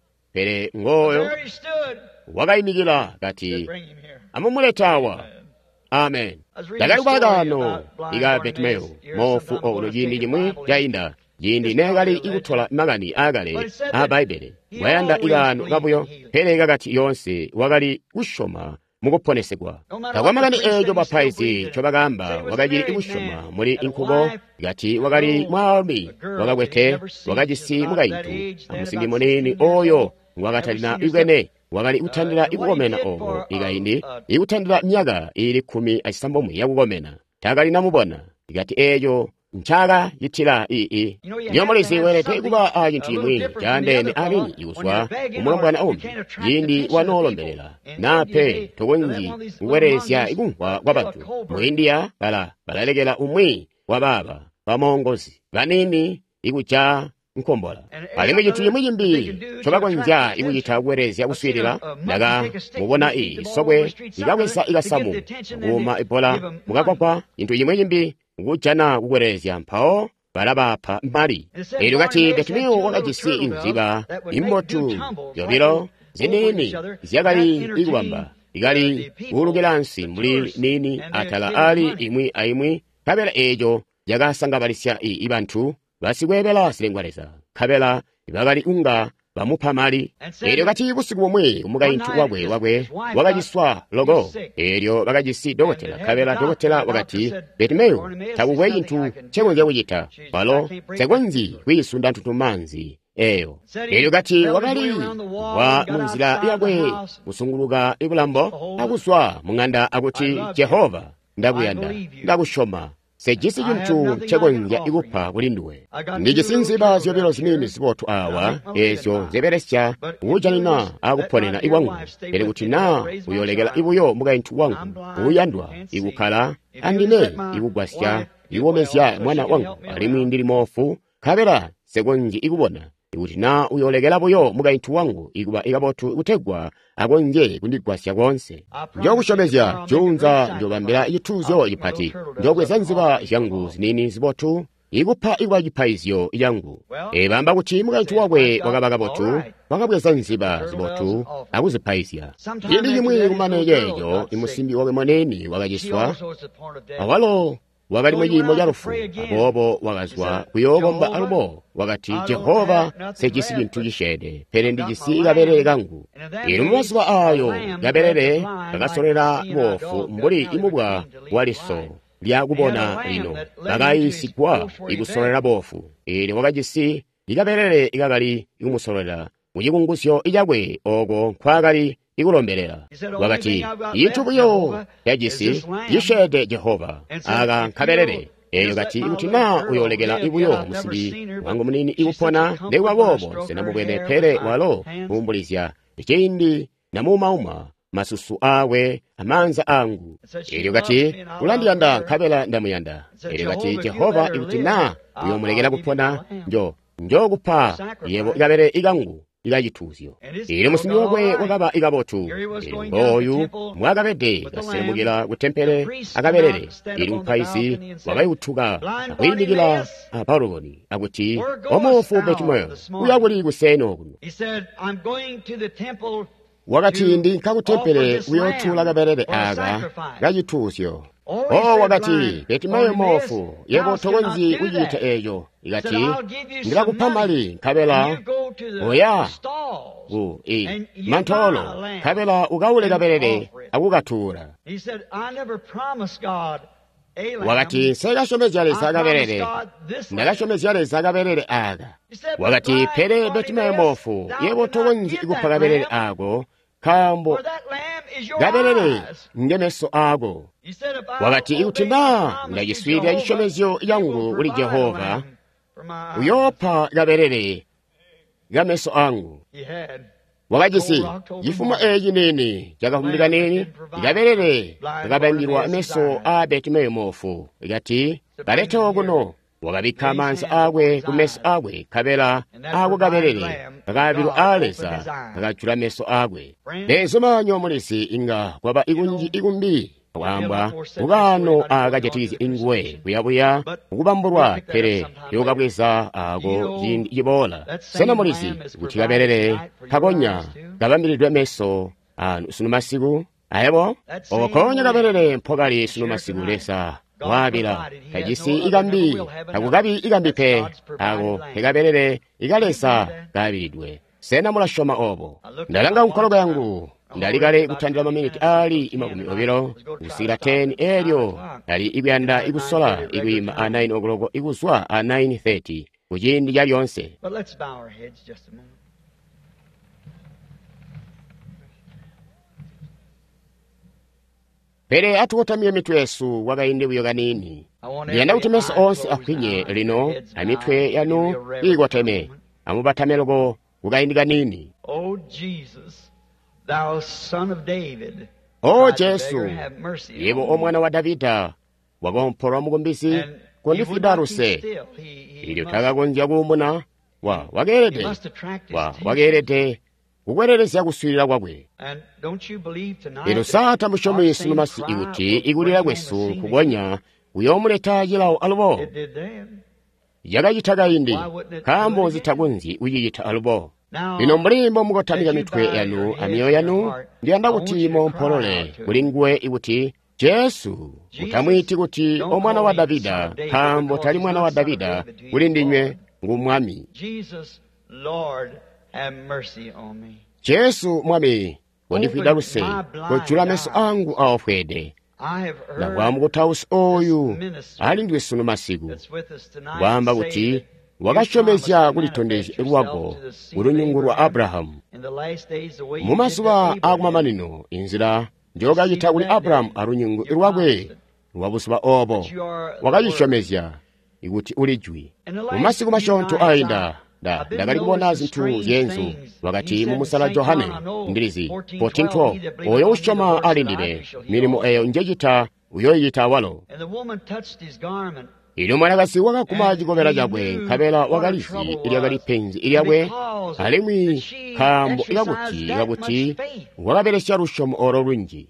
pere ngoyo wakayimikira kati amumuletawa amen dakali kwagano ika Bartimeyo mofu oulo jindi limwe jainda jindi nekali ikuthola magani akale a Baibele wayanda ikano kabuyo pereka kati yonse wakali kushoma mukuponesedwa takwamagani ejo bapaizi chobagamba wakajili ikushoma muli inkubo gati wakali mwalmi wakakwete wakajisi mukaitu amusingi munini oyo wakatalina igwene wakali utandira ikukomena oho ikaindi ikutandira myaga ili 10 achisambomu yakukomena takali namubona gati ejo nchaka yitila ii nyomolezi werete ikuba ajintu imwe jandene alini ikuswa umulambwana ombi yindi wanolombelela nape tokonji uweresya ikunkwa kwa batu mu India balalekela umwi wa baba bamongozi banini ikucha nkombola alimwe jintu imwe jimbi chokakonja ikuyita uweresya kuswirira daga mubona sokwe ikakwesa ikasamu kuma ipola mukakwakwa jintu imwe jimbi nguchana kukwerezya mphawo balabapha mbali ilo kati Bartimeyo wakajisi imziba imbotu yobilo zinini zyakali ikuwamba ikali kuulukilansi muli nini atala ali imwi aimwi kabela ejo yakasangabalisya ibanthu basikwebela silengwaleza kabela ibakali unga bamupha mali ilo kati kusiku omwe umukayinthu wakwe wakajiswa logo ilyo bakajisi dokotela kabela dokotela wakati Bartimeyo takukwe yinthu chekonja kuyita palo sekwenzi kuyisunda ntutumanzi eyo ilyo kati wakali wa munzira yakwe kusunguluka ikulambo akuswa mung'anda akuti Jehova ndakuyanda ndakushoma sejisi yinthu chekonja ikupha kulinduwe ndijisinziba zyobelo zinini zibothu awa ezo zeberesya ujanina akuphonena iwangu ele kuti na uyolekela ibuyo mukayinthu wangu uyandwa ikukhala andine ikugwasya iwomesya mwana wangu alimwi ndili mofu kabela sekonji ikubona ikuti na uyolekela buyo mukayinthu wangu ikuba ikabothu kutegwa akonje kundigwasya konse njokushomezya junza njobambira ithuzo ipati njokweza nziba yangu zinini zibothu ikupha ikwajiphayizyo yangu bamba kuti mukayinthu wakwe wakabakabothu wakabweza nziba zibothu akuziphayizya indi imwe kumaneyeyo imusimbi wakwe mwaneni wakajiswa awalo wakalimwe yimo yalufu abobo wakazwa kuyokomba alubo wakati Jehova sejisi yinthu yishede pere ndijisi ikabere kangu ili mumasiba ayo gaberere kakasolera bofu mbuli imubwa waliso lyakubona lino bakayisigwa ikusolera bofu ili wakajisi ikaberere ikakali ikumusolera mujikungusyo ijakwe oko nkwakali ikulomberera wakati yithubuyo yajisi yishede Jehova aka nkhaberere eyo kati ikuti na uyolekela ibuyo musimbi wangu munini ikupona ndewabobo senamubwene pere walo kumbulizya ikindi namumauma masusu awe amanza angu ilyo kati kulandiyanda nkhabela ndamuyanda ilyo kati Jehova ikuti na uyomulekela kupona njo kupha yebo ikabere ikangu igachithunzyo ili musingi womwe wakaba ikabotu ili ngoyu mwakapede kasemukira kutempere akaberere ili upaisi wakayuthuka akuyimikira apaloni akuti omufu Bartimayo uyakuli kuseno kuno wakati ndinkakutempere uyothula kaberere aka kachithunzyo wakati Bartimayo mofu yebo thokonzi uyita eyo ikati ndikakupha mali khabela oya mantholo khabela ukawule kaberere akukathula wakati sekashomezalesa kaberere ndakashomezalesa kaberere aka wakati phere Bartimayo mofu yebo thokonzi ikupha kaberere ako khambo kaberere ngemeso ako wakati ikutimba ndajiswirya ishomezyo yangu uli Jehova uyopha kaberere gameso angu wakajisi jifuma eji nini jakafumbika nini ikaberere kakabangirwa meso a Bartimayo mofu ikati kaleta kuno wakabikha mansa akwe kumeso akwe khabela ako kaberere kakabiro aleza kakachula meso akwe lezo manyo mulisi inga kwaba ikunji ikumbi wamba ukano akajatize ingwe buyabuya ukubambulwa phere yokabweza ako yibola sena mulisi kuti kaberere kakonya kabambiridwe meso sunu masiku ayebo okonya kaberere mpokali sunu masiku lesa wabila kajisi ikambi kakukabi ikambi pe ako hekaberere ikalesa kabidwe sena mulashoma obo ndalanga unkologa yangu ndalikale kuthandira maminiti ali imakumi obiro kusira 10 eryo ali ibyanda ikusola ikuyima a 9 o'clock ikuswa a 9:30 kuchindi ya yonse. But let's bow our heads just a moment. pere atukotamye mitwe yesu wakayinde buyoga nini ndiyenda kuti meso onse akhwinye lino amitwe yanu igoteme amubatamelo kukayindika nini. O Jesus, thou son of David, o Jesu yebo omwana wa Davida wakompolwa mukumbisi kondifidaruse ili utakakonja kumbuna wagerete kukwereresa kuswirira kwakwe. Ilo sata mushomo Yesu nomasi ikuti ikulira kwesu kugonya uyomuleta jilawo alubo yakayitaka indi kambo zitakunzi uyiyita alubo. Ino mlimbo mukotamika mitwe yanu amiyo yanu ndiyanda kuti mompolole kulingwe ikuti Jesu utamwiti kuti omwana wa Davida kambo tali mwana wa Davida kulindinywe ngumwami. Jesu mwami kondifidaruse kochula meso angu aofwede na kwamukutausi oyu ali ndiwe suno masiku kwamba kuti wakashomezya kulitondezi lwako ulunyungu lwa Abrahamu mumasuwa akumamanino inzira ndiyokayita kuli Abrahamu alunyungu lwakwe lwabusuba obo wakayishomezya ikuti ulijwi mumasiku mashonto ayinda ndakali kubona zinthu zenzu wakati mumusala Yohane ndilizi 14:12 oyo ushoma alindile milimo eyo njejita uyoyita walo. Ilo mwanakasi wakakumajikobera jakwe nkabela wakalizi iliyakali penzi iliyakwe alimwi kambo ikakuti wakaberesya rushomo oro lwinji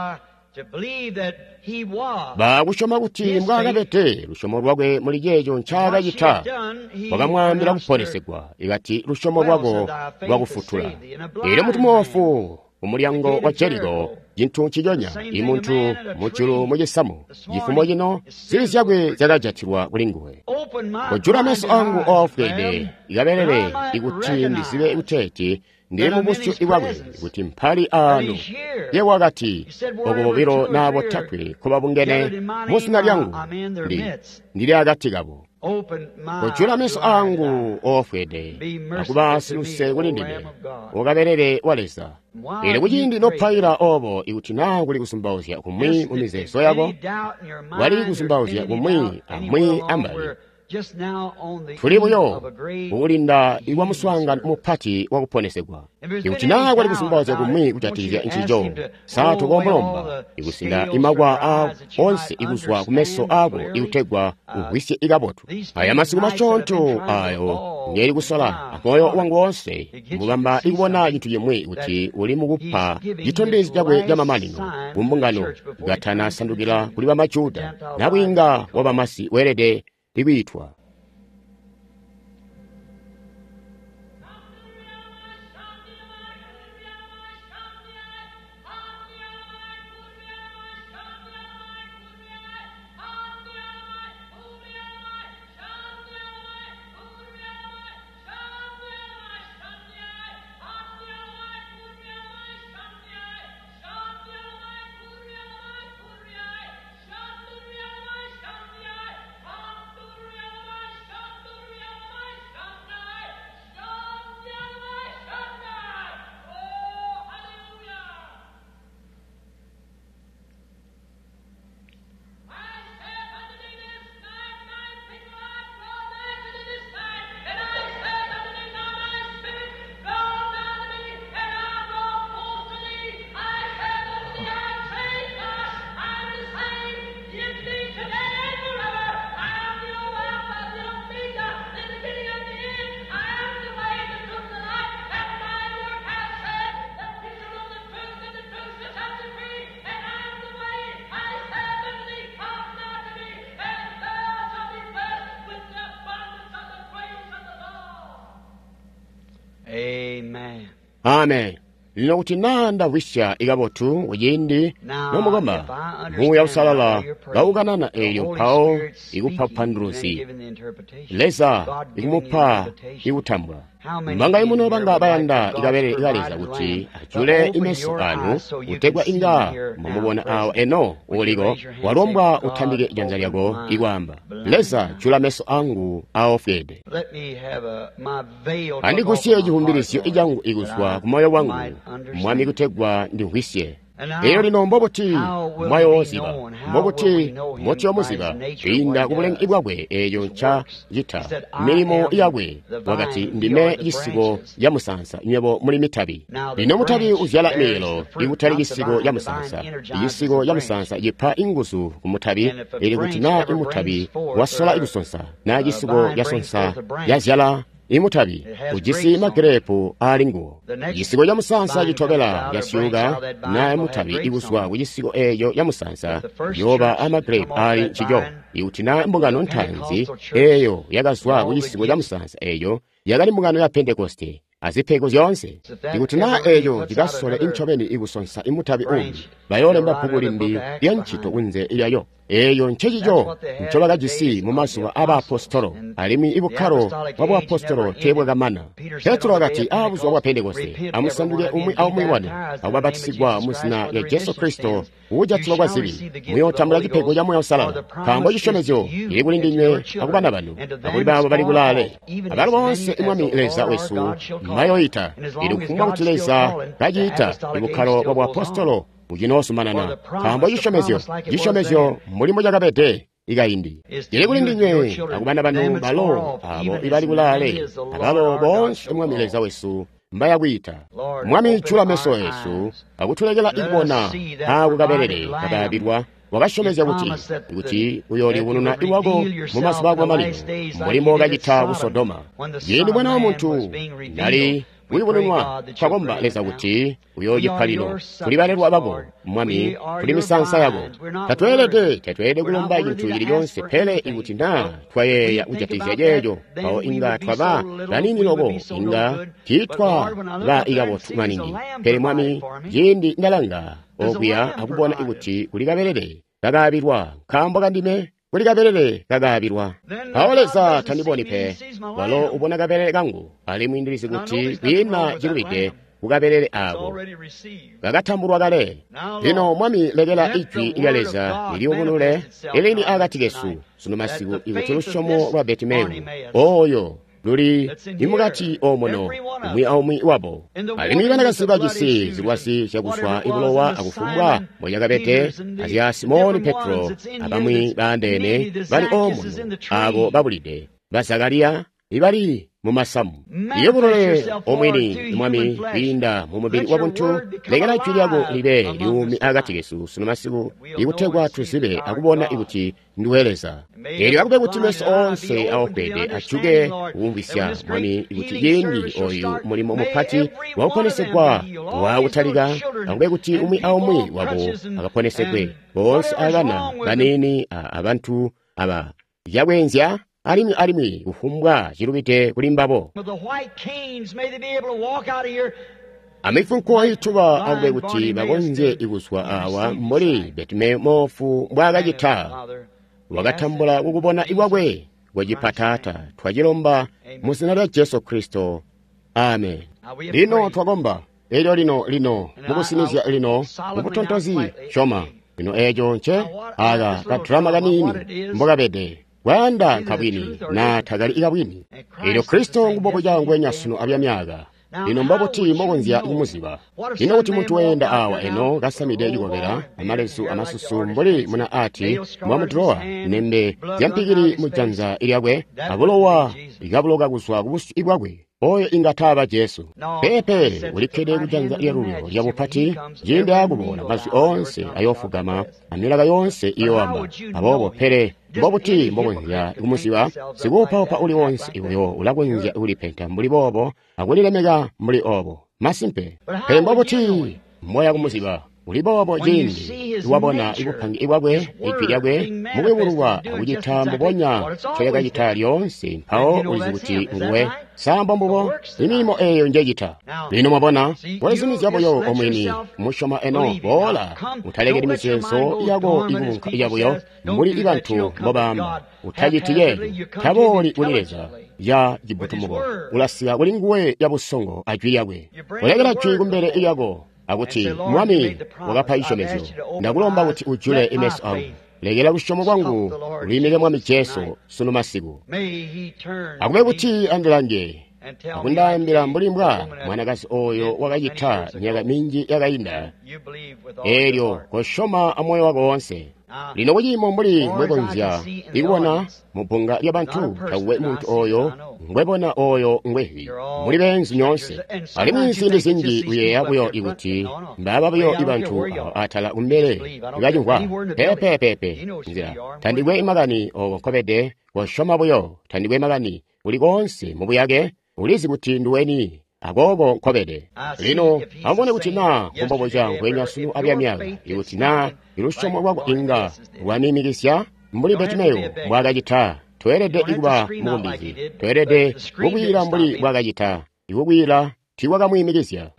bakushoma kuti mwakapete rushomo rwakwe mulijejo nchakayita wakamwambira kuponesegwa ikati rushomo rwako rwakufutula. Ilo mutumofu umulyango wa Jeriko jinthu chijonya imuntu muchulu mujisamu jifumo jino zili zyakwe zakajatirwa kulinguwe kujula meso angu ofwede ikaberere ikuti ndisibe uteti ndili mubusu iwakwe ikuti mphali anu ye wakati okubobiro nabo takwe kuba bungene musina lyangu ndili agati kabo kujula meso angu ofwede akuba siluse kulindime ukaberere waleza ili kujindi nopayira obo ikuti nangu likusumbauzya kumwi mumizeso yako wali kusumbauzya kumwi amwi ambali tuli buyo ulinda iwa muswanga mupati wa kuponesegwa ikutinagwa likusumbaza kumwi kuchatiza inchijo satu kombolomba ikusinda imagwa a onse ikuswa kumeso ako ikutegwa uhwisye ikabotu aya masiku machonto ayo ngeli kusola akoyo wangu onse mugamba ikubona chinthu yemwe kuti uli mukupha chithondezi chakwe cha mamanino kumbungano gatana sandukira kuli pa majuda nabwinga wapamasi werede likwitwa Amen. Lino kuti nanda wisha ikabotu wajindi nomugamba muya usalala gaukanana eyo mpao ikupha phanduruzi leza ikumupha ikutambwa mbanga imuno banga bayanda ikabere ikaleza kuti achule imeso anu utegwa inga momubona awo eno uliko walombwa uthambike ijanza lyako ikwamba leza chula meso angu awo fede andikusiye chihumbirisiyo ijangu ikuswa kumoyo wangu mwami kutegwa ndi nhwisye Iyo lino mboboti mwayo oziba mboboti moti omuziba inda kubulenga ibwabwe eyo ncha jita milimo iyabwe wakati ndime yisigo ya musansa inywebo muli mitabi lino mutabi uzyala imelo ikutali yisigo ya musansa yisigo ya musansa yipa ingusu kumutabi ili kutina imutabi wasola ikusonsa na yisigo ya sonsa yazyala imutabi ujisi magrepo alingo yisigo ya musansa yitobela yasyuga na imutabi ibuswa kuyisigo eyo ya musansa yoba amagrepo ali chijo iutina mbungano ntanzi eyo yakazwa kuyisigo ya musansa eyo yagali mbungano ya Pentekoste azipeko zyonse ikutina eyo jigasole inchobeni ikusonsa imutabi bayole mbapukulimbi yanchito kunze iliayo eyo nchejijo nchobaga jisi mumaso aba apostolo alimi ibukaro wabo apostolo tebwe gamana Petro agati abuzwa wa Pentekoste amusanduye umwe awumwiwana ababatisigwa musina ya Yesu Kristo uja tulogwa zili muyotambula gipego ya moyo sala kambo yishomezo ili kulindinye akubana banu akuli babo bali kulale abalo bonse imwami leza wesu mayoita ili kumwa kutileza rajita ibukaro wabo apostolo ujinosu manana kambo yishomezyo mulimo jagabete igayindi ili kulindinye akubana banu balo abo ibali kulale abalo bonse imwami leza wesu mbaya gwita mwami chula meso yesu akutulegela ibona akugaberere kababirwa wabashomeza kuti uyoli ununa iwago mumaso bagwa malino mulimo gagita busodoma yindi mwana wa muntu nali wibununwa kagomba leza kuti uyoji palino kulibalerwa ababo mwami kuli misansa yabo tatwelede kulomba yintu ili yonse pele ikuti na twayeya ujatizya jejo kao inga twaba lanini logo inga kitwa la igabo tumaningi pele mwami yindi ndalanga okuya akubona ikuti kuligaberere kagabirwa kambo kandime kuligaberere kagabirwa kaoleza tandiboni pe walo ubona gaberere gangu ali mwindirizi kuti bina jirubide kugaberere abo gagatambulwa gale lino mwami legela ichwi igaleza ili ubunule ilini agatigesu sunu masigu ikutulushomo lwa Betimeyu oyo luli imukati omono umwi wabo alimi banakasi bajisi zilwasi chakuswa ibulowa akufumbwa moyakapete azya Simoni Petro abamwi bandene bali omono abo babulide basagaliya ibali mumasamu iyo bulole omwini mwami binda mu mubiri wabuntu legera chulyago libe liumi agati Yesu sunamasiku ikutegwa tusibe akubona ikuti ndiweleza eri akube kuti meso onse aokwede achuge umbisya mwami ikuti yendi oyu mulimo mupati wauponesekwa wautaliga akube kuti umwi wabo akaponesekwe bonse abana banini abantu aba yawenzya alimi ufumbwa chilubite kulimbabo amifunko ituba akube kuti bagonze ikuswa awa muri betmemofu mbwagajita wagatambula kukubona iwagwe gwajipatata twajilomba muzina lya Yesu Kristo amen. Lino twagomba elyo lino mukusinizya lino mubutontozi shoma bino ejo nche aga katrama ganini mbogabede wanda kabwini na tagali ikabwini elyo Kristo nguboko jangwe nyasuno abyamyaga lino mbaboti mbobonzya umuziba lino kuti muntu wenda awa eno gasamide jigobera amalesu amasusu mboli muna ati mwamudrowa nembe yampigiri mujanza ilyagwe abulowa igabuloga guswa kubusu ibwagwe oyo ingataba Yesu pepe ulikede kujanza ilyarulyo lyabupati jinde agubona mazi onse ayofugama amilaga yonse iyowamba abobo pere mbobuti mbobonzya umuziba sigupa uli wonse iweyo ulagwenzya ulipenta mbuli bobo agulilemega mbuli obo masimpe pere mbobuti mmoya kumuziba uli bobo jindi iwabona igupangi iwagwe ipiryagwe mugwebulwa agujita mbubonya choyaga jita lyonse mpao ulizibuti nguwe samba mbubo imimo eyo njegita lino mwabona wezimizi yo omwini mushoma eno bola utalegera imisenso yago igunka yabuyo muri ibantu mbobamba utagitiye taboli ulireza ya jibutumubo ulasiya ulinguwe yabusongo ajwiyagwe ulegera chigu mbere iyago aguti mwami wagapayishomezo ndagulomba kuti ujule imeso awu legera kushomo kwangu ulimile mwami Yesu sunumasiku akube kuti andilange akundambira mbulimbwa mwanakazi oyo wakajita nyaga mingi yakayinda elyo koshoma amoyo wako wonse lino kujimo mbuli mwegonzya ikuwona mupunga lya bantu tawe muntu oyo ngwebona oyo ngwehi muli benzi nyonse ali mwisindi zinji uyeya buyo ikuti mbaba buyo ibantu atala umbele igajungwa pepe nzira tandiwe imagani okobede koshoma buyo tandiwe imagani uli gonse mubuyage ulizi kuti nduweni agogo nkobede lino ambone kuti na kumbobo jangu enyasunu abyamyaga ikuti na ilushomo wago inga wanimigisya mbuli betimeyo mwagajita twerede iguba mumbizi twerede mugwira mbuli mwagajita igugwira tiwaga mwimigisya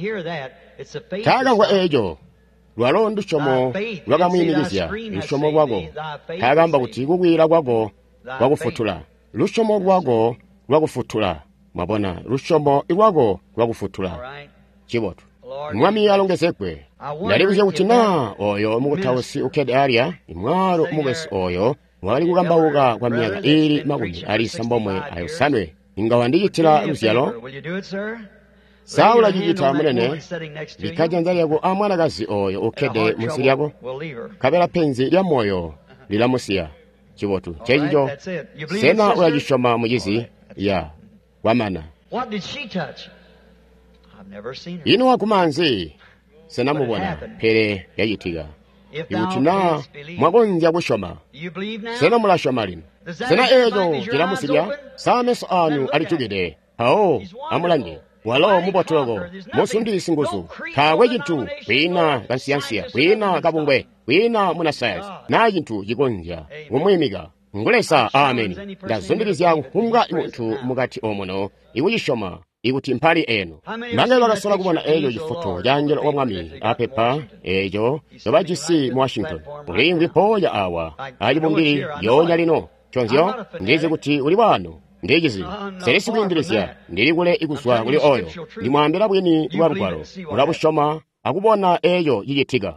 taga ngwa ejo lwalondo shomo lwaga mwimigisya lushomo wago tagambwa kuti igugwira gwago gwagufutula lushomo gwago gwagufutula mwabona lushomo iwago lwagufutula chibotu mwami alongesekwe ndalikuze kuti na oyo mukutawusi ukede alya imwaro mugesi oyo mwali kugambauka kwa miyaga ili makumi ali sambomwe ayosanwe ingawa ndijitira luzyalo saula jijita munene likajanza lyako amwanakazi oyo ukede musi lyako kabela penzi lya moyo lilamusiya chibotu chechicho sena ulajishoma mujizi ya wamana ino wakumanzi senamubona pere yayitiga ikutina mwagonzya kushoma sena mulashoma lino sena ejo jilamusilya sameso anu alichugide hao amulanje walo mubotogo musundisi nguzu kawe jintu wina kansiyansiya wina kabungwe wina munasayas na jintu jigonzya umwimiga ngulesa amen ndazundirizya nkumbwa imuntu mugati omono iwujishoma ikuti mpali eno nange bagasola kubona eyo ifoto yanjelo omwami apepa ejo yobajisi mu Washington ulimvi poya awa ajibumbiri yonya lino chonzyo ndize kuti uli wano ndigizi seresi kwindirizya ndirigule iguswa uli oyo ndimwambira bwini lwarugwaro ulabushoma akubona eyo yiyitiga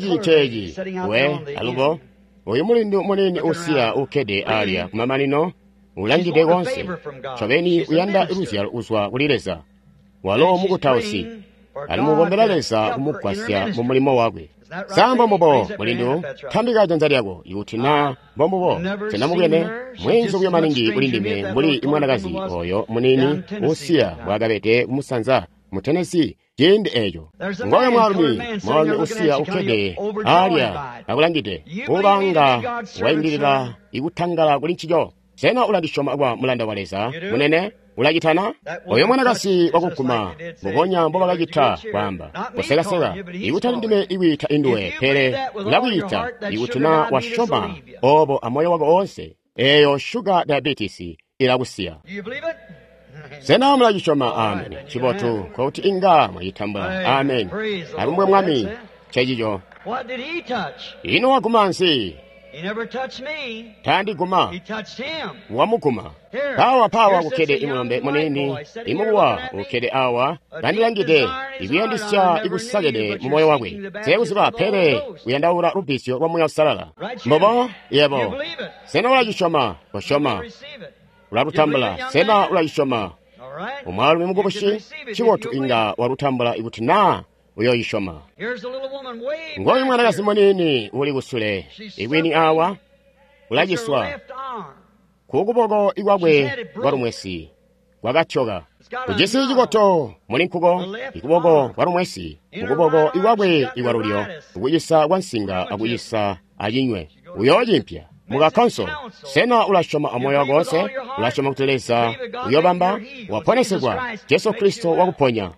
cheji we alugo oyo mulindi munini usiya ukede alya kumamanino ulangide konse chobeni uyanda Rusia uzwa kulileza walo mukutausi alimugombera leza kumugwasya mu mulimo wakwe samba mubo mulindu thambika dzanja lyako ikutina bombobo senamugene mwenzo kuyamaningi ulindime muli imwanakazi oyo munini usiya wakapete kumusanza mu Tennessee jindi eyo ngoyo mwalumi usiya ukede alya akulangide ubanga waingilira ikutangala kuli nchijo sena ulandishoma kwa mulanda waleza munene ulagitana oyo mwanakasi wakukuma mukonya mboba kagita kwamba kusekaseka ikutalindime iwita induwe pere ulawita ikutina washoma obo amoyo wako onse eyo sugar diabetes ilakusiya sena mulagishoma amen chibotu kuti inga mwayitambula amen alumbwe mwami chejijo ino wakumansi He never touched me. Tandi guma. He touched him. Wamukuma. Pawa ukede imulombe munini. Imuwa ukede awa. Landilangide. Ibiyandisya ikusagede mumoyo wakwe. Sekusiba pere. Uyandaura rupisyo wa muya salala. Mbobo? Yebo. Sena ulajishoma. Washoma. Ularutambala. Sena ulajishoma. Umaru imugoboshi. Chiwotu inga warutambala ikutina. Uyo ishoma. Ngoyi mwanakasi munini uli kusule. Iwini awa. Ulajiswa. Kukubogo iwagwe warumwesi. Wagatyoga. Ujisi jikoto mulinkugo. Ikubogo warumwesi. Kukubogo iwagwe iwarulio. Uguyisa wansinga aguyisa ajinywe. Uyo jimpya. Muga kanso. Sena ulashoma amoyo gose. Ulashoma kuteleza. Uyobamba. Waponesegwa. Yesu Kristo wakuponya.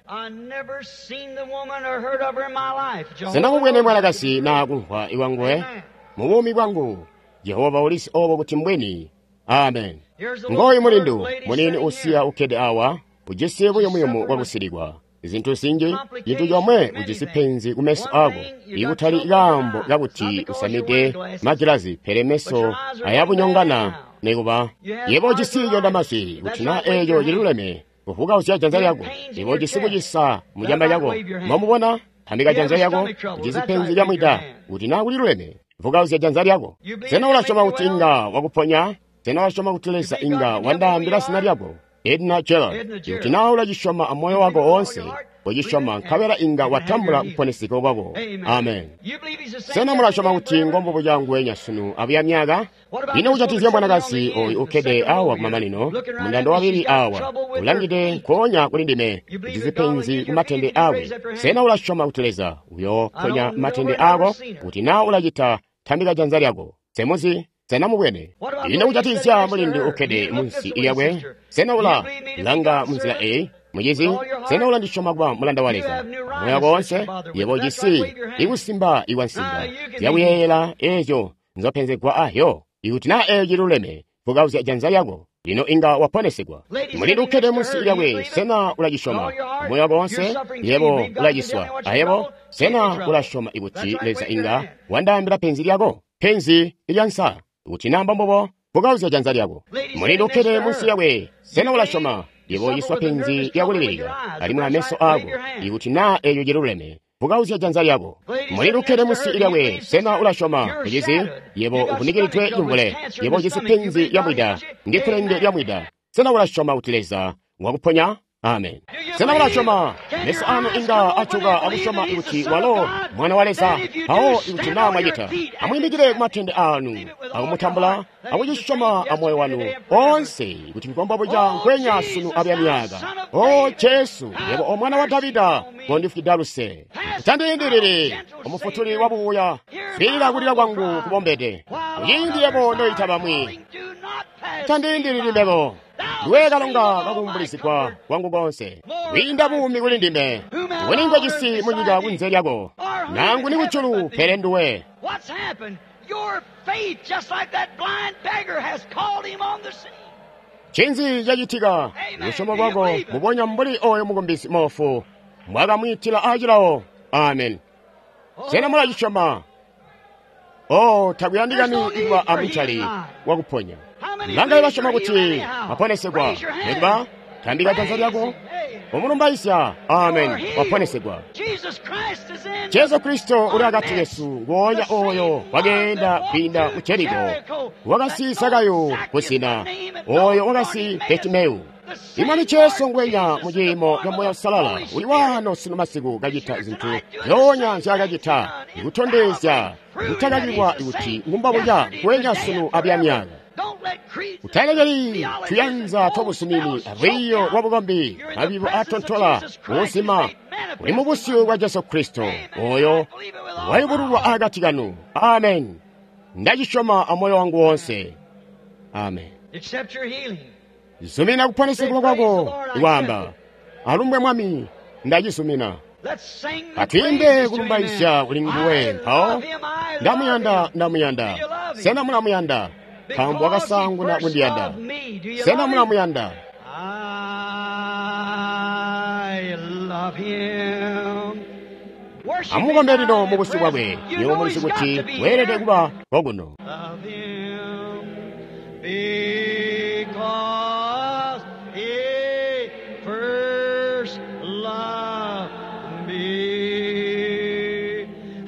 Sena mubwene mwanakasi na kuhwa iwangwe. Mubumi gwangu. Yehova ulisi obo kutimbweni. Amen. Ngoyi mulindu. Munini usiya ukede awa. Ujisi buyomuyomu wakusiligwa. Izintu singi. Yintu yomwe ujisi penzi kumeso ago. Ikutali igambo yakuti usamide. Magilazi peremeso. Ayabu nyongana. Neguba. Yebo ujisi yondamasi. Utina eyo yiruleme. Ufuga usiya janza yago. Yebo ujisi bujisa. Mujamba yago. Mamubona. Hamika janza yago. Ujisi penzi yamwida. Utina uliruleme. Ufuga usiya janza yago. Sena ulashoma utinga wakuponya. Sena ulashoma kuteleza inga. Wanda ambila sinariago. Edna chela. Utina ulajishoma amoyo wago onse. Ujishoma kawera inga watambula uponesiko wago. Amen. Sena mulashoma utingo mbobo jangu enya sunu. Abiyamyaga. Ina ujatizia mwanagasi ukede awa kumamanino. Mundando wabiri awa. Ulangide konya kulindime. Ujizipenzi umatende awe. Sena ulashoma uteleza. Uyo konya matende ago. Utina ulajita tambika janzari ago. Semuzi. Sena mubwene. Ina ujatizia mulindi ukede munsi iyawe. Sena ula langa munzila Mujizi, sena ulandishoma kwa mulanda waleza. Mwana konse, yebo jisi, igusimba iwansimba. Yawiyela, ejo, nzopenze kwa ahyo. Igutina jiruleme, fugauzi ajanza yago. Ino inga waponesegwa. Mulindu ukede munsi iyawe, sena ulajishoma. Mwana konse, yebo ulajiswa. Ayebo, sena ulashoma iguti leza inga. Wanda ambira penzi yago. Penzi, iyansa. Igutina mbambobo, fugauzi ajanza yago. Mulindu ukede munsi iyawe, sena ulashoma. Yebo yiswa penzi yawuliriga. Alimwa meso ago. Igutina eyo jeruleme. Fugauzi ajanza yago. Mulirukere musi ilawe. Sena ulashoma. Mujizi. Yebo ukunigilitwe yumbule. Yebo jisi penzi yamwida. Ndikurenge yamwida. Sena ulashoma utileza. Wakuponya. Amen. Sena ulashoma. Mesa anu inga achuga abushoma iguti walo. Mwana waleza. Hao igutina majita. Amwimigire kumatende anu. Au mutambula. Awujishoma amoyo wanu. Onse. Iguti mkomba buja kwenya sunu abiyamiyaga. Jesu. Yebo omwana wa Davida. Gondifu kidaluse. Tande indiriri. Omufuturi wabuya. Fila gudira kwangu kubombede. Yindi yebo no itabamwi. Tande indiriri mbebo. Luega longa kakumbulisi kwa wangu gonse. Winda bumi kulindime. Winingwa jisi munyiga unzeri yago. Nangu ni uchulu perenduwe. What's happened? Your faith, just like that blind beggar, has called him on the scene. Chinzi yajitiga. Ushoma wago. Mubonya mbuli oyo mugombisi mofu. Mwaga mwitila ajilao. Amen. Sena mula yishoma. Taguyandigani iwa amuchali. Wakuponya. Langa iwa shoma kuti. Aponesegwa. Negba. Tambika janzari yago. omulumbaisa amen waponesebwa. Yesu Kristo uli hagati yesu ngoya oyo wagenda kwinda mu Yeriko wagasisagayo kusina oyo wagasi Betimeu imani Yesu ngwenya mujimo yamoya salala uli wano sino masiku gajita zintu yonya nzagajita gutondezya gutagaliwa iuti ngumba buja kwenya sunu abyamyaga utayagari tuyanza tobusumini abiyo wabugombi abibo atontola ubuzima uli mu busiyo bwa Yesu Kristo oyo wayiburwa hagati gano. Amen. Ndagishoma amoyo wangu wonse. Amen. Zumina kuponesebwa kwako iwamba alumwe mwami ndagisumina atwimbe kulumbaisha ulinguwe mpao ndamuyanda sena mulamuyanda kambu wakasangu na kundiyanda sena mulamuyanda. Amugombelino mu busi bwabwe niwo mulisi kuti werede kuba koguno. Because he first loved me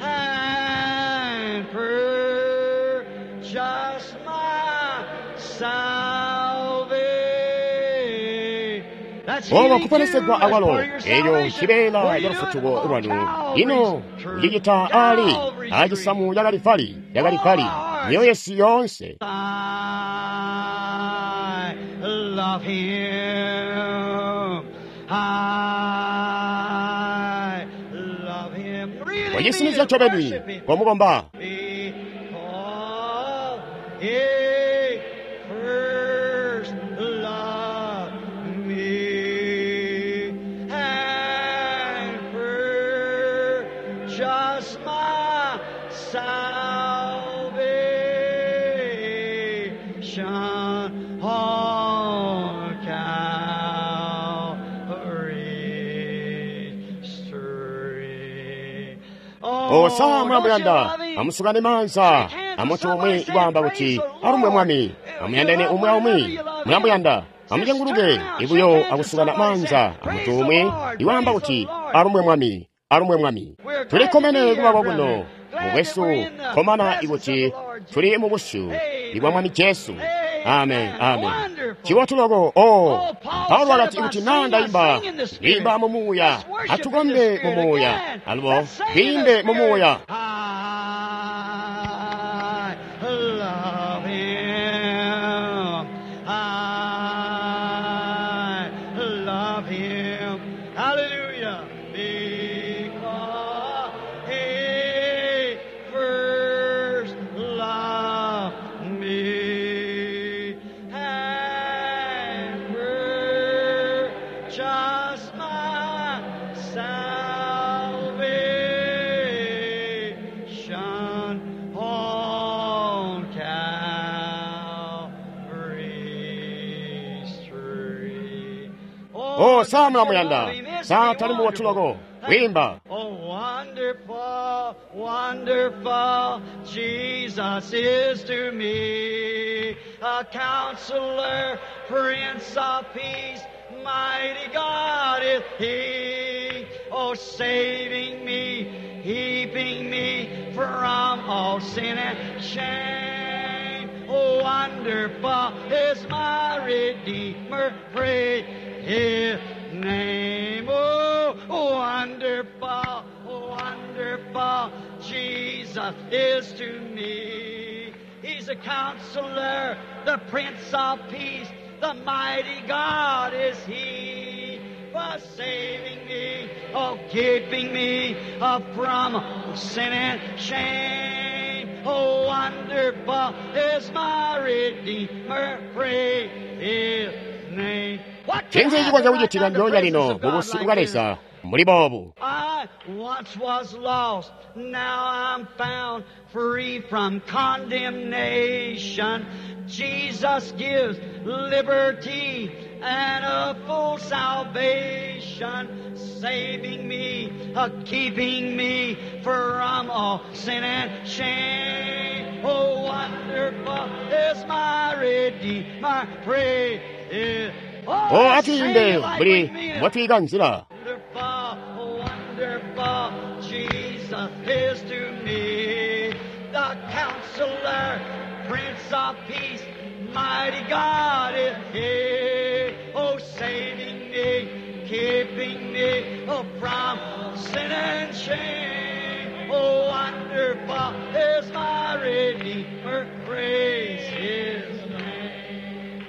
and purchased my salvation. Oba kuponesebwa awalo eyo kibeera y'olufutugo olwanu ino yigita ali agisamu yagalifali niyo Yesu yonse. Love him. I love him. Really, Oyisimiza chobedi komugomba. Because he first loved me and purchased my salvation on Calvary street. Osa mwamuyanda amusugane mansa amuchomwe ibamba kuti arumwe mwami amuyandane umwe mwamuyanda amujenguluge ibuyo akusugana mansa amuchomwe ibamba kuti arumwe mwami tulikomene kuba kuno muwesu komana ibuti tuli mu bushu ibwa mwami Yesu. Amen. Chiwatulogo Paulo agati ibuti nanda imba mumuya atugombe mumuya albo bimbe mumuya. I love him. I love him. Hallelujah. Because he first loved me and purchased my salvation on Calvary street. Samla muyanda satali mu watulogo wimba. Oh, wonderful, wonderful, Jesus is to me, a counselor, Prince of Peace, mighty God is He. Oh, saving me, keeping me from all sin and shame. Oh, wonderful is my Redeemer, praise His name. Oh, wonderful, wonderful, Jesus is to me. He's a counselor, the Prince of Peace, the mighty God is He. For saving me, oh, keeping me from sin and shame. Oh, wonderful is my Redeemer, praise His name. Chenze chikwacha kuchitira ndonya lino mubusi ukalesa muli bobu. I once was lost, now I'm found, free from condemnation. Jesus gives liberty and a full salvation, saving me, keeping me from all sin and shame. Oh, wonderful is my Redeemer, praise His o atuyimbe buli mwatuyika nzira. Wonderful, wonderful, Jesus is to me, the Counselor, Prince of Peace, mighty God is He, oh, saving me, keeping me, oh, from sin and shame, oh, wonderful is my Redeemer, praise His name.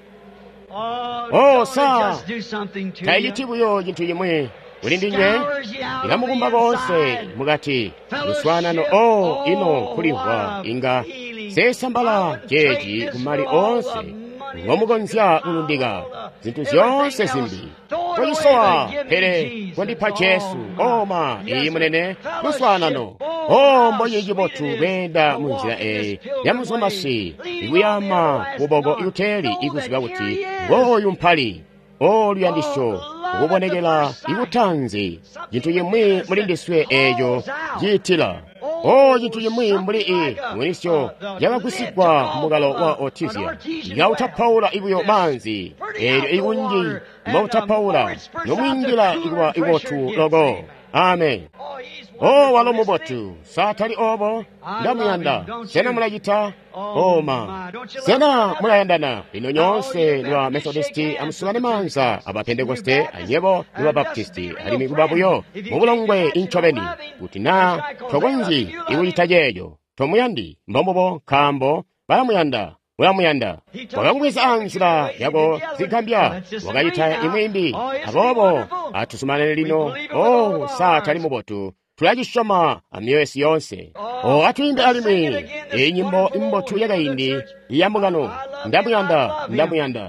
Oh, sa just do something to tayitibuyo chintu chimwe uli ndi nye ilamukumba konse mukati luswanano ino kulihwa inga sesambala chechi kumali onse ngomukonzya ulundika zinthu zonse zimbi toyisowa pere kwandipha Yesu oma iyi munene luswanano mboye ichipotu kwenda munzira yamuzomasi ikuyama kubogo ikuteli ikuziba kuti ngoyu mphali oluyandisho ukubonekera ikuthanzi chinthu chimwe muli ndiswe eyo chiyithira chinthu chimwe muli mwenisyo yakakusikwa mukalo wa otizia yauthaphawula ikuyo manzi eyo ikunji mauthaphawula nomwingira ikupotu logo. Amen. Walomo botu satali obo ndamuyanda sena mulachita oma sena mulayandana ino nyonse niwa Methodisti amusungane manza abapentekoste anyebo niwa Baptisti alimi kubabuyo mubulongwe inchobeni kuti na thokonzi ikuyitajeyo tomuyandi mbombobo khambo balamuyanda wakangwisa ansira yako zikambya wakayita imwimbi abobo atusumane lino satali mubotu tulachishoma amyoyesi yonse atuyimbe alimwe enyimbo imbotu yakayindi iyambukano ndamuyanda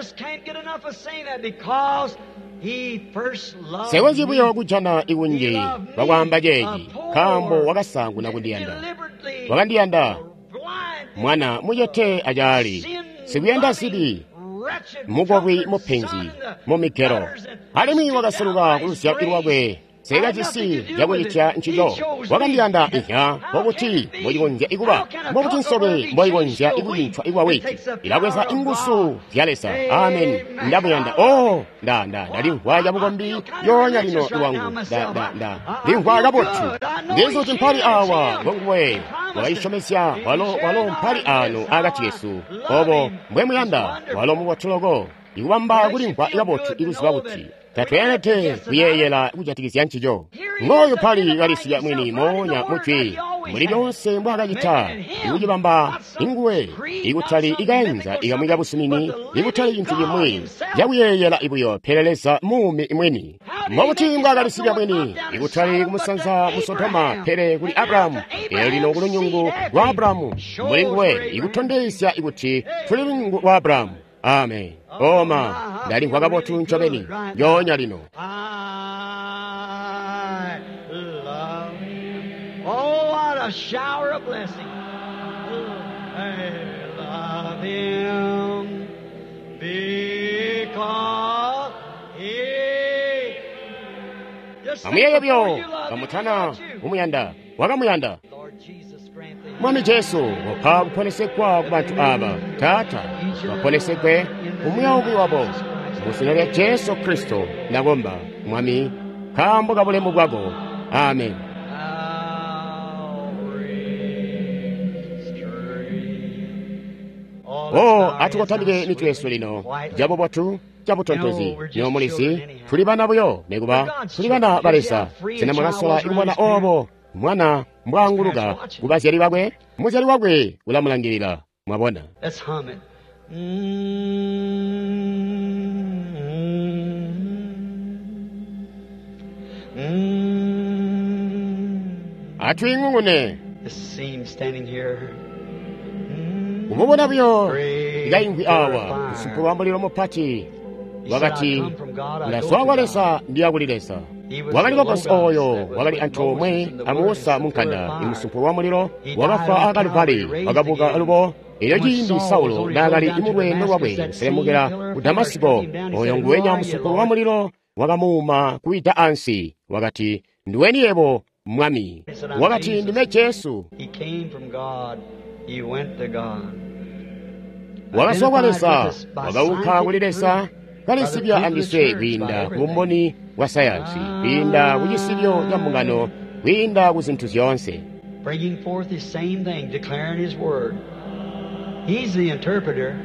sewezibuyo kujana ikunji wakwamba jeji khambo wakasangu wakandiyanda mwana muyete ajali sikuyenda sidi mugobwi mupenzi mumigero alimi wakasuluka kulusya irwabwe sekachisi yakuyicha nchiyo wakandiyanda ihya mbokuti mboyikonja ikuba mbokuti nsobe mboyikonja ikuyinchwa ikwaweti ilakweza ingusu vyalesa. Amen. Ndamuyanda ndalingwa yabukombi yonya lino iwangu lingwa yabotu ngezo timphali awa ngongwe wakayishomesya walo mphali ano akati Yesu obo mbwemuyanda walo muwatuloko ikuwamba kulingwa yabotu ikuziba kuti tatwenete kuyeyela kujatikisya nchiyo ngoyo phali walisiya mwini monya muchwi muli lyonse mbwakachita ikujibamba inguwe ikutali ikayenza ikamwika busimini ikutali chinthu chimwe yakuyeyela ibuyo pheleleza mumi imweni mwakuti mbwakalisibya mwini ikutali kumusanza musodoma phere kuli Abrahamu lino kulunyungu wa Abrahamu mulinguwe ikuthondesya ikuti tuli lunyungu wa Abrahamu. Amen. Oma ndalingwa kabotu nchobeni yonya lino. I love Him. Oh, what a shower of blessing. I love Him because He amuyeyebyo kamutana umuyanda wakamuyanda Mwami Yesu wakha kuponesekwa ku bantu aba tata waponesekwe umuyaubi wabo musina lya Yesu Kristo ndagomba mwami khambo kabulemu bwako. Amen. atukotandike nitu Yesu lino jabo bwatu jabutontozi nyomulisi tuli bana buyo nekuba tuli bana balesa sena mwanasola ikubwana obo mwana mbwanguluka kubazyali bagwe muzyali wagwe ulamulangirira mwabona. Let's hum it. atwing'ung'une The seam standing here. umubona byo igayingwi awa usupu wambuliro mupati wakati ndaswawalesa ndiyakulilesa wakali wakosi oyo wakali anthu omwe amusa munkanda imusumpu wa muliro wakafa akalivali wakabuka alubo iyo jindi Saulo nakali imulwendo wabwe selemukira ku Damasiko oyo nguwenya musumpu wa muliro wakamuuma kuita ansi wakati ndiweni yebo mwami wakati ndime Yesu wakasowalesa wakauka kulilesa kalisibya andise kwinda kumboni wa sayansi, kwinda kuchisibyo cha mbungano, kwinda ku zinthu zonse, bringing forth his same thing, declaring his word. He's the interpreter.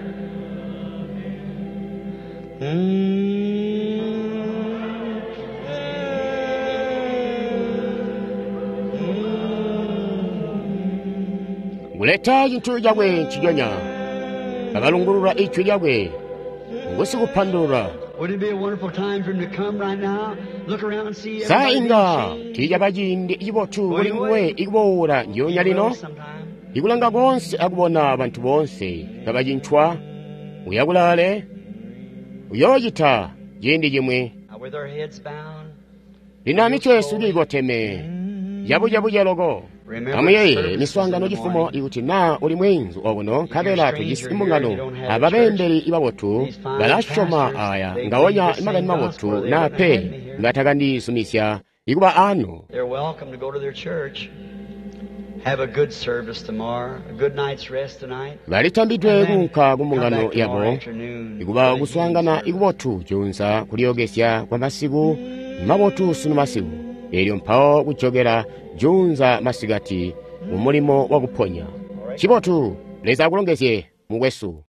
nguleta chinthu chakwe chijonya, akalungulula icho chakwe, ngusikuphandula. Wouldn't it be a wonderful time for him to come right now? Look around and see Sa everybody inga being tija pachindi ichipothu Going kulinguwe away. ikubowola njonya lino, changed sometime. ikulanga konse akubona banthu bonse kapachintchwa uyakulale uyochitha chindi chimwe Now with our heads bowed, linami chesu likoteme jabujabuja loko amuyeye miswangano chifumo ikuti na uli mwenzu okuno khabela tujisimbungano abapembeli ibabothu balashoma aya ngawonya imakani mabothu nape ngathakandisumisya ikuba ano they're welcome to go to their church. Have a good service tomorrow, a good night's rest tonight. valitambidwe kunka kumbungano Come back tomorrow yabo afternoon. ikuba kuswangana ikubothu chunza kuliyogesa kwa masiku mabothu sunu masiku elyo mphawo kuchokera junza masikati umulimo wakuphonya chibothu leza kulongesye mukwesu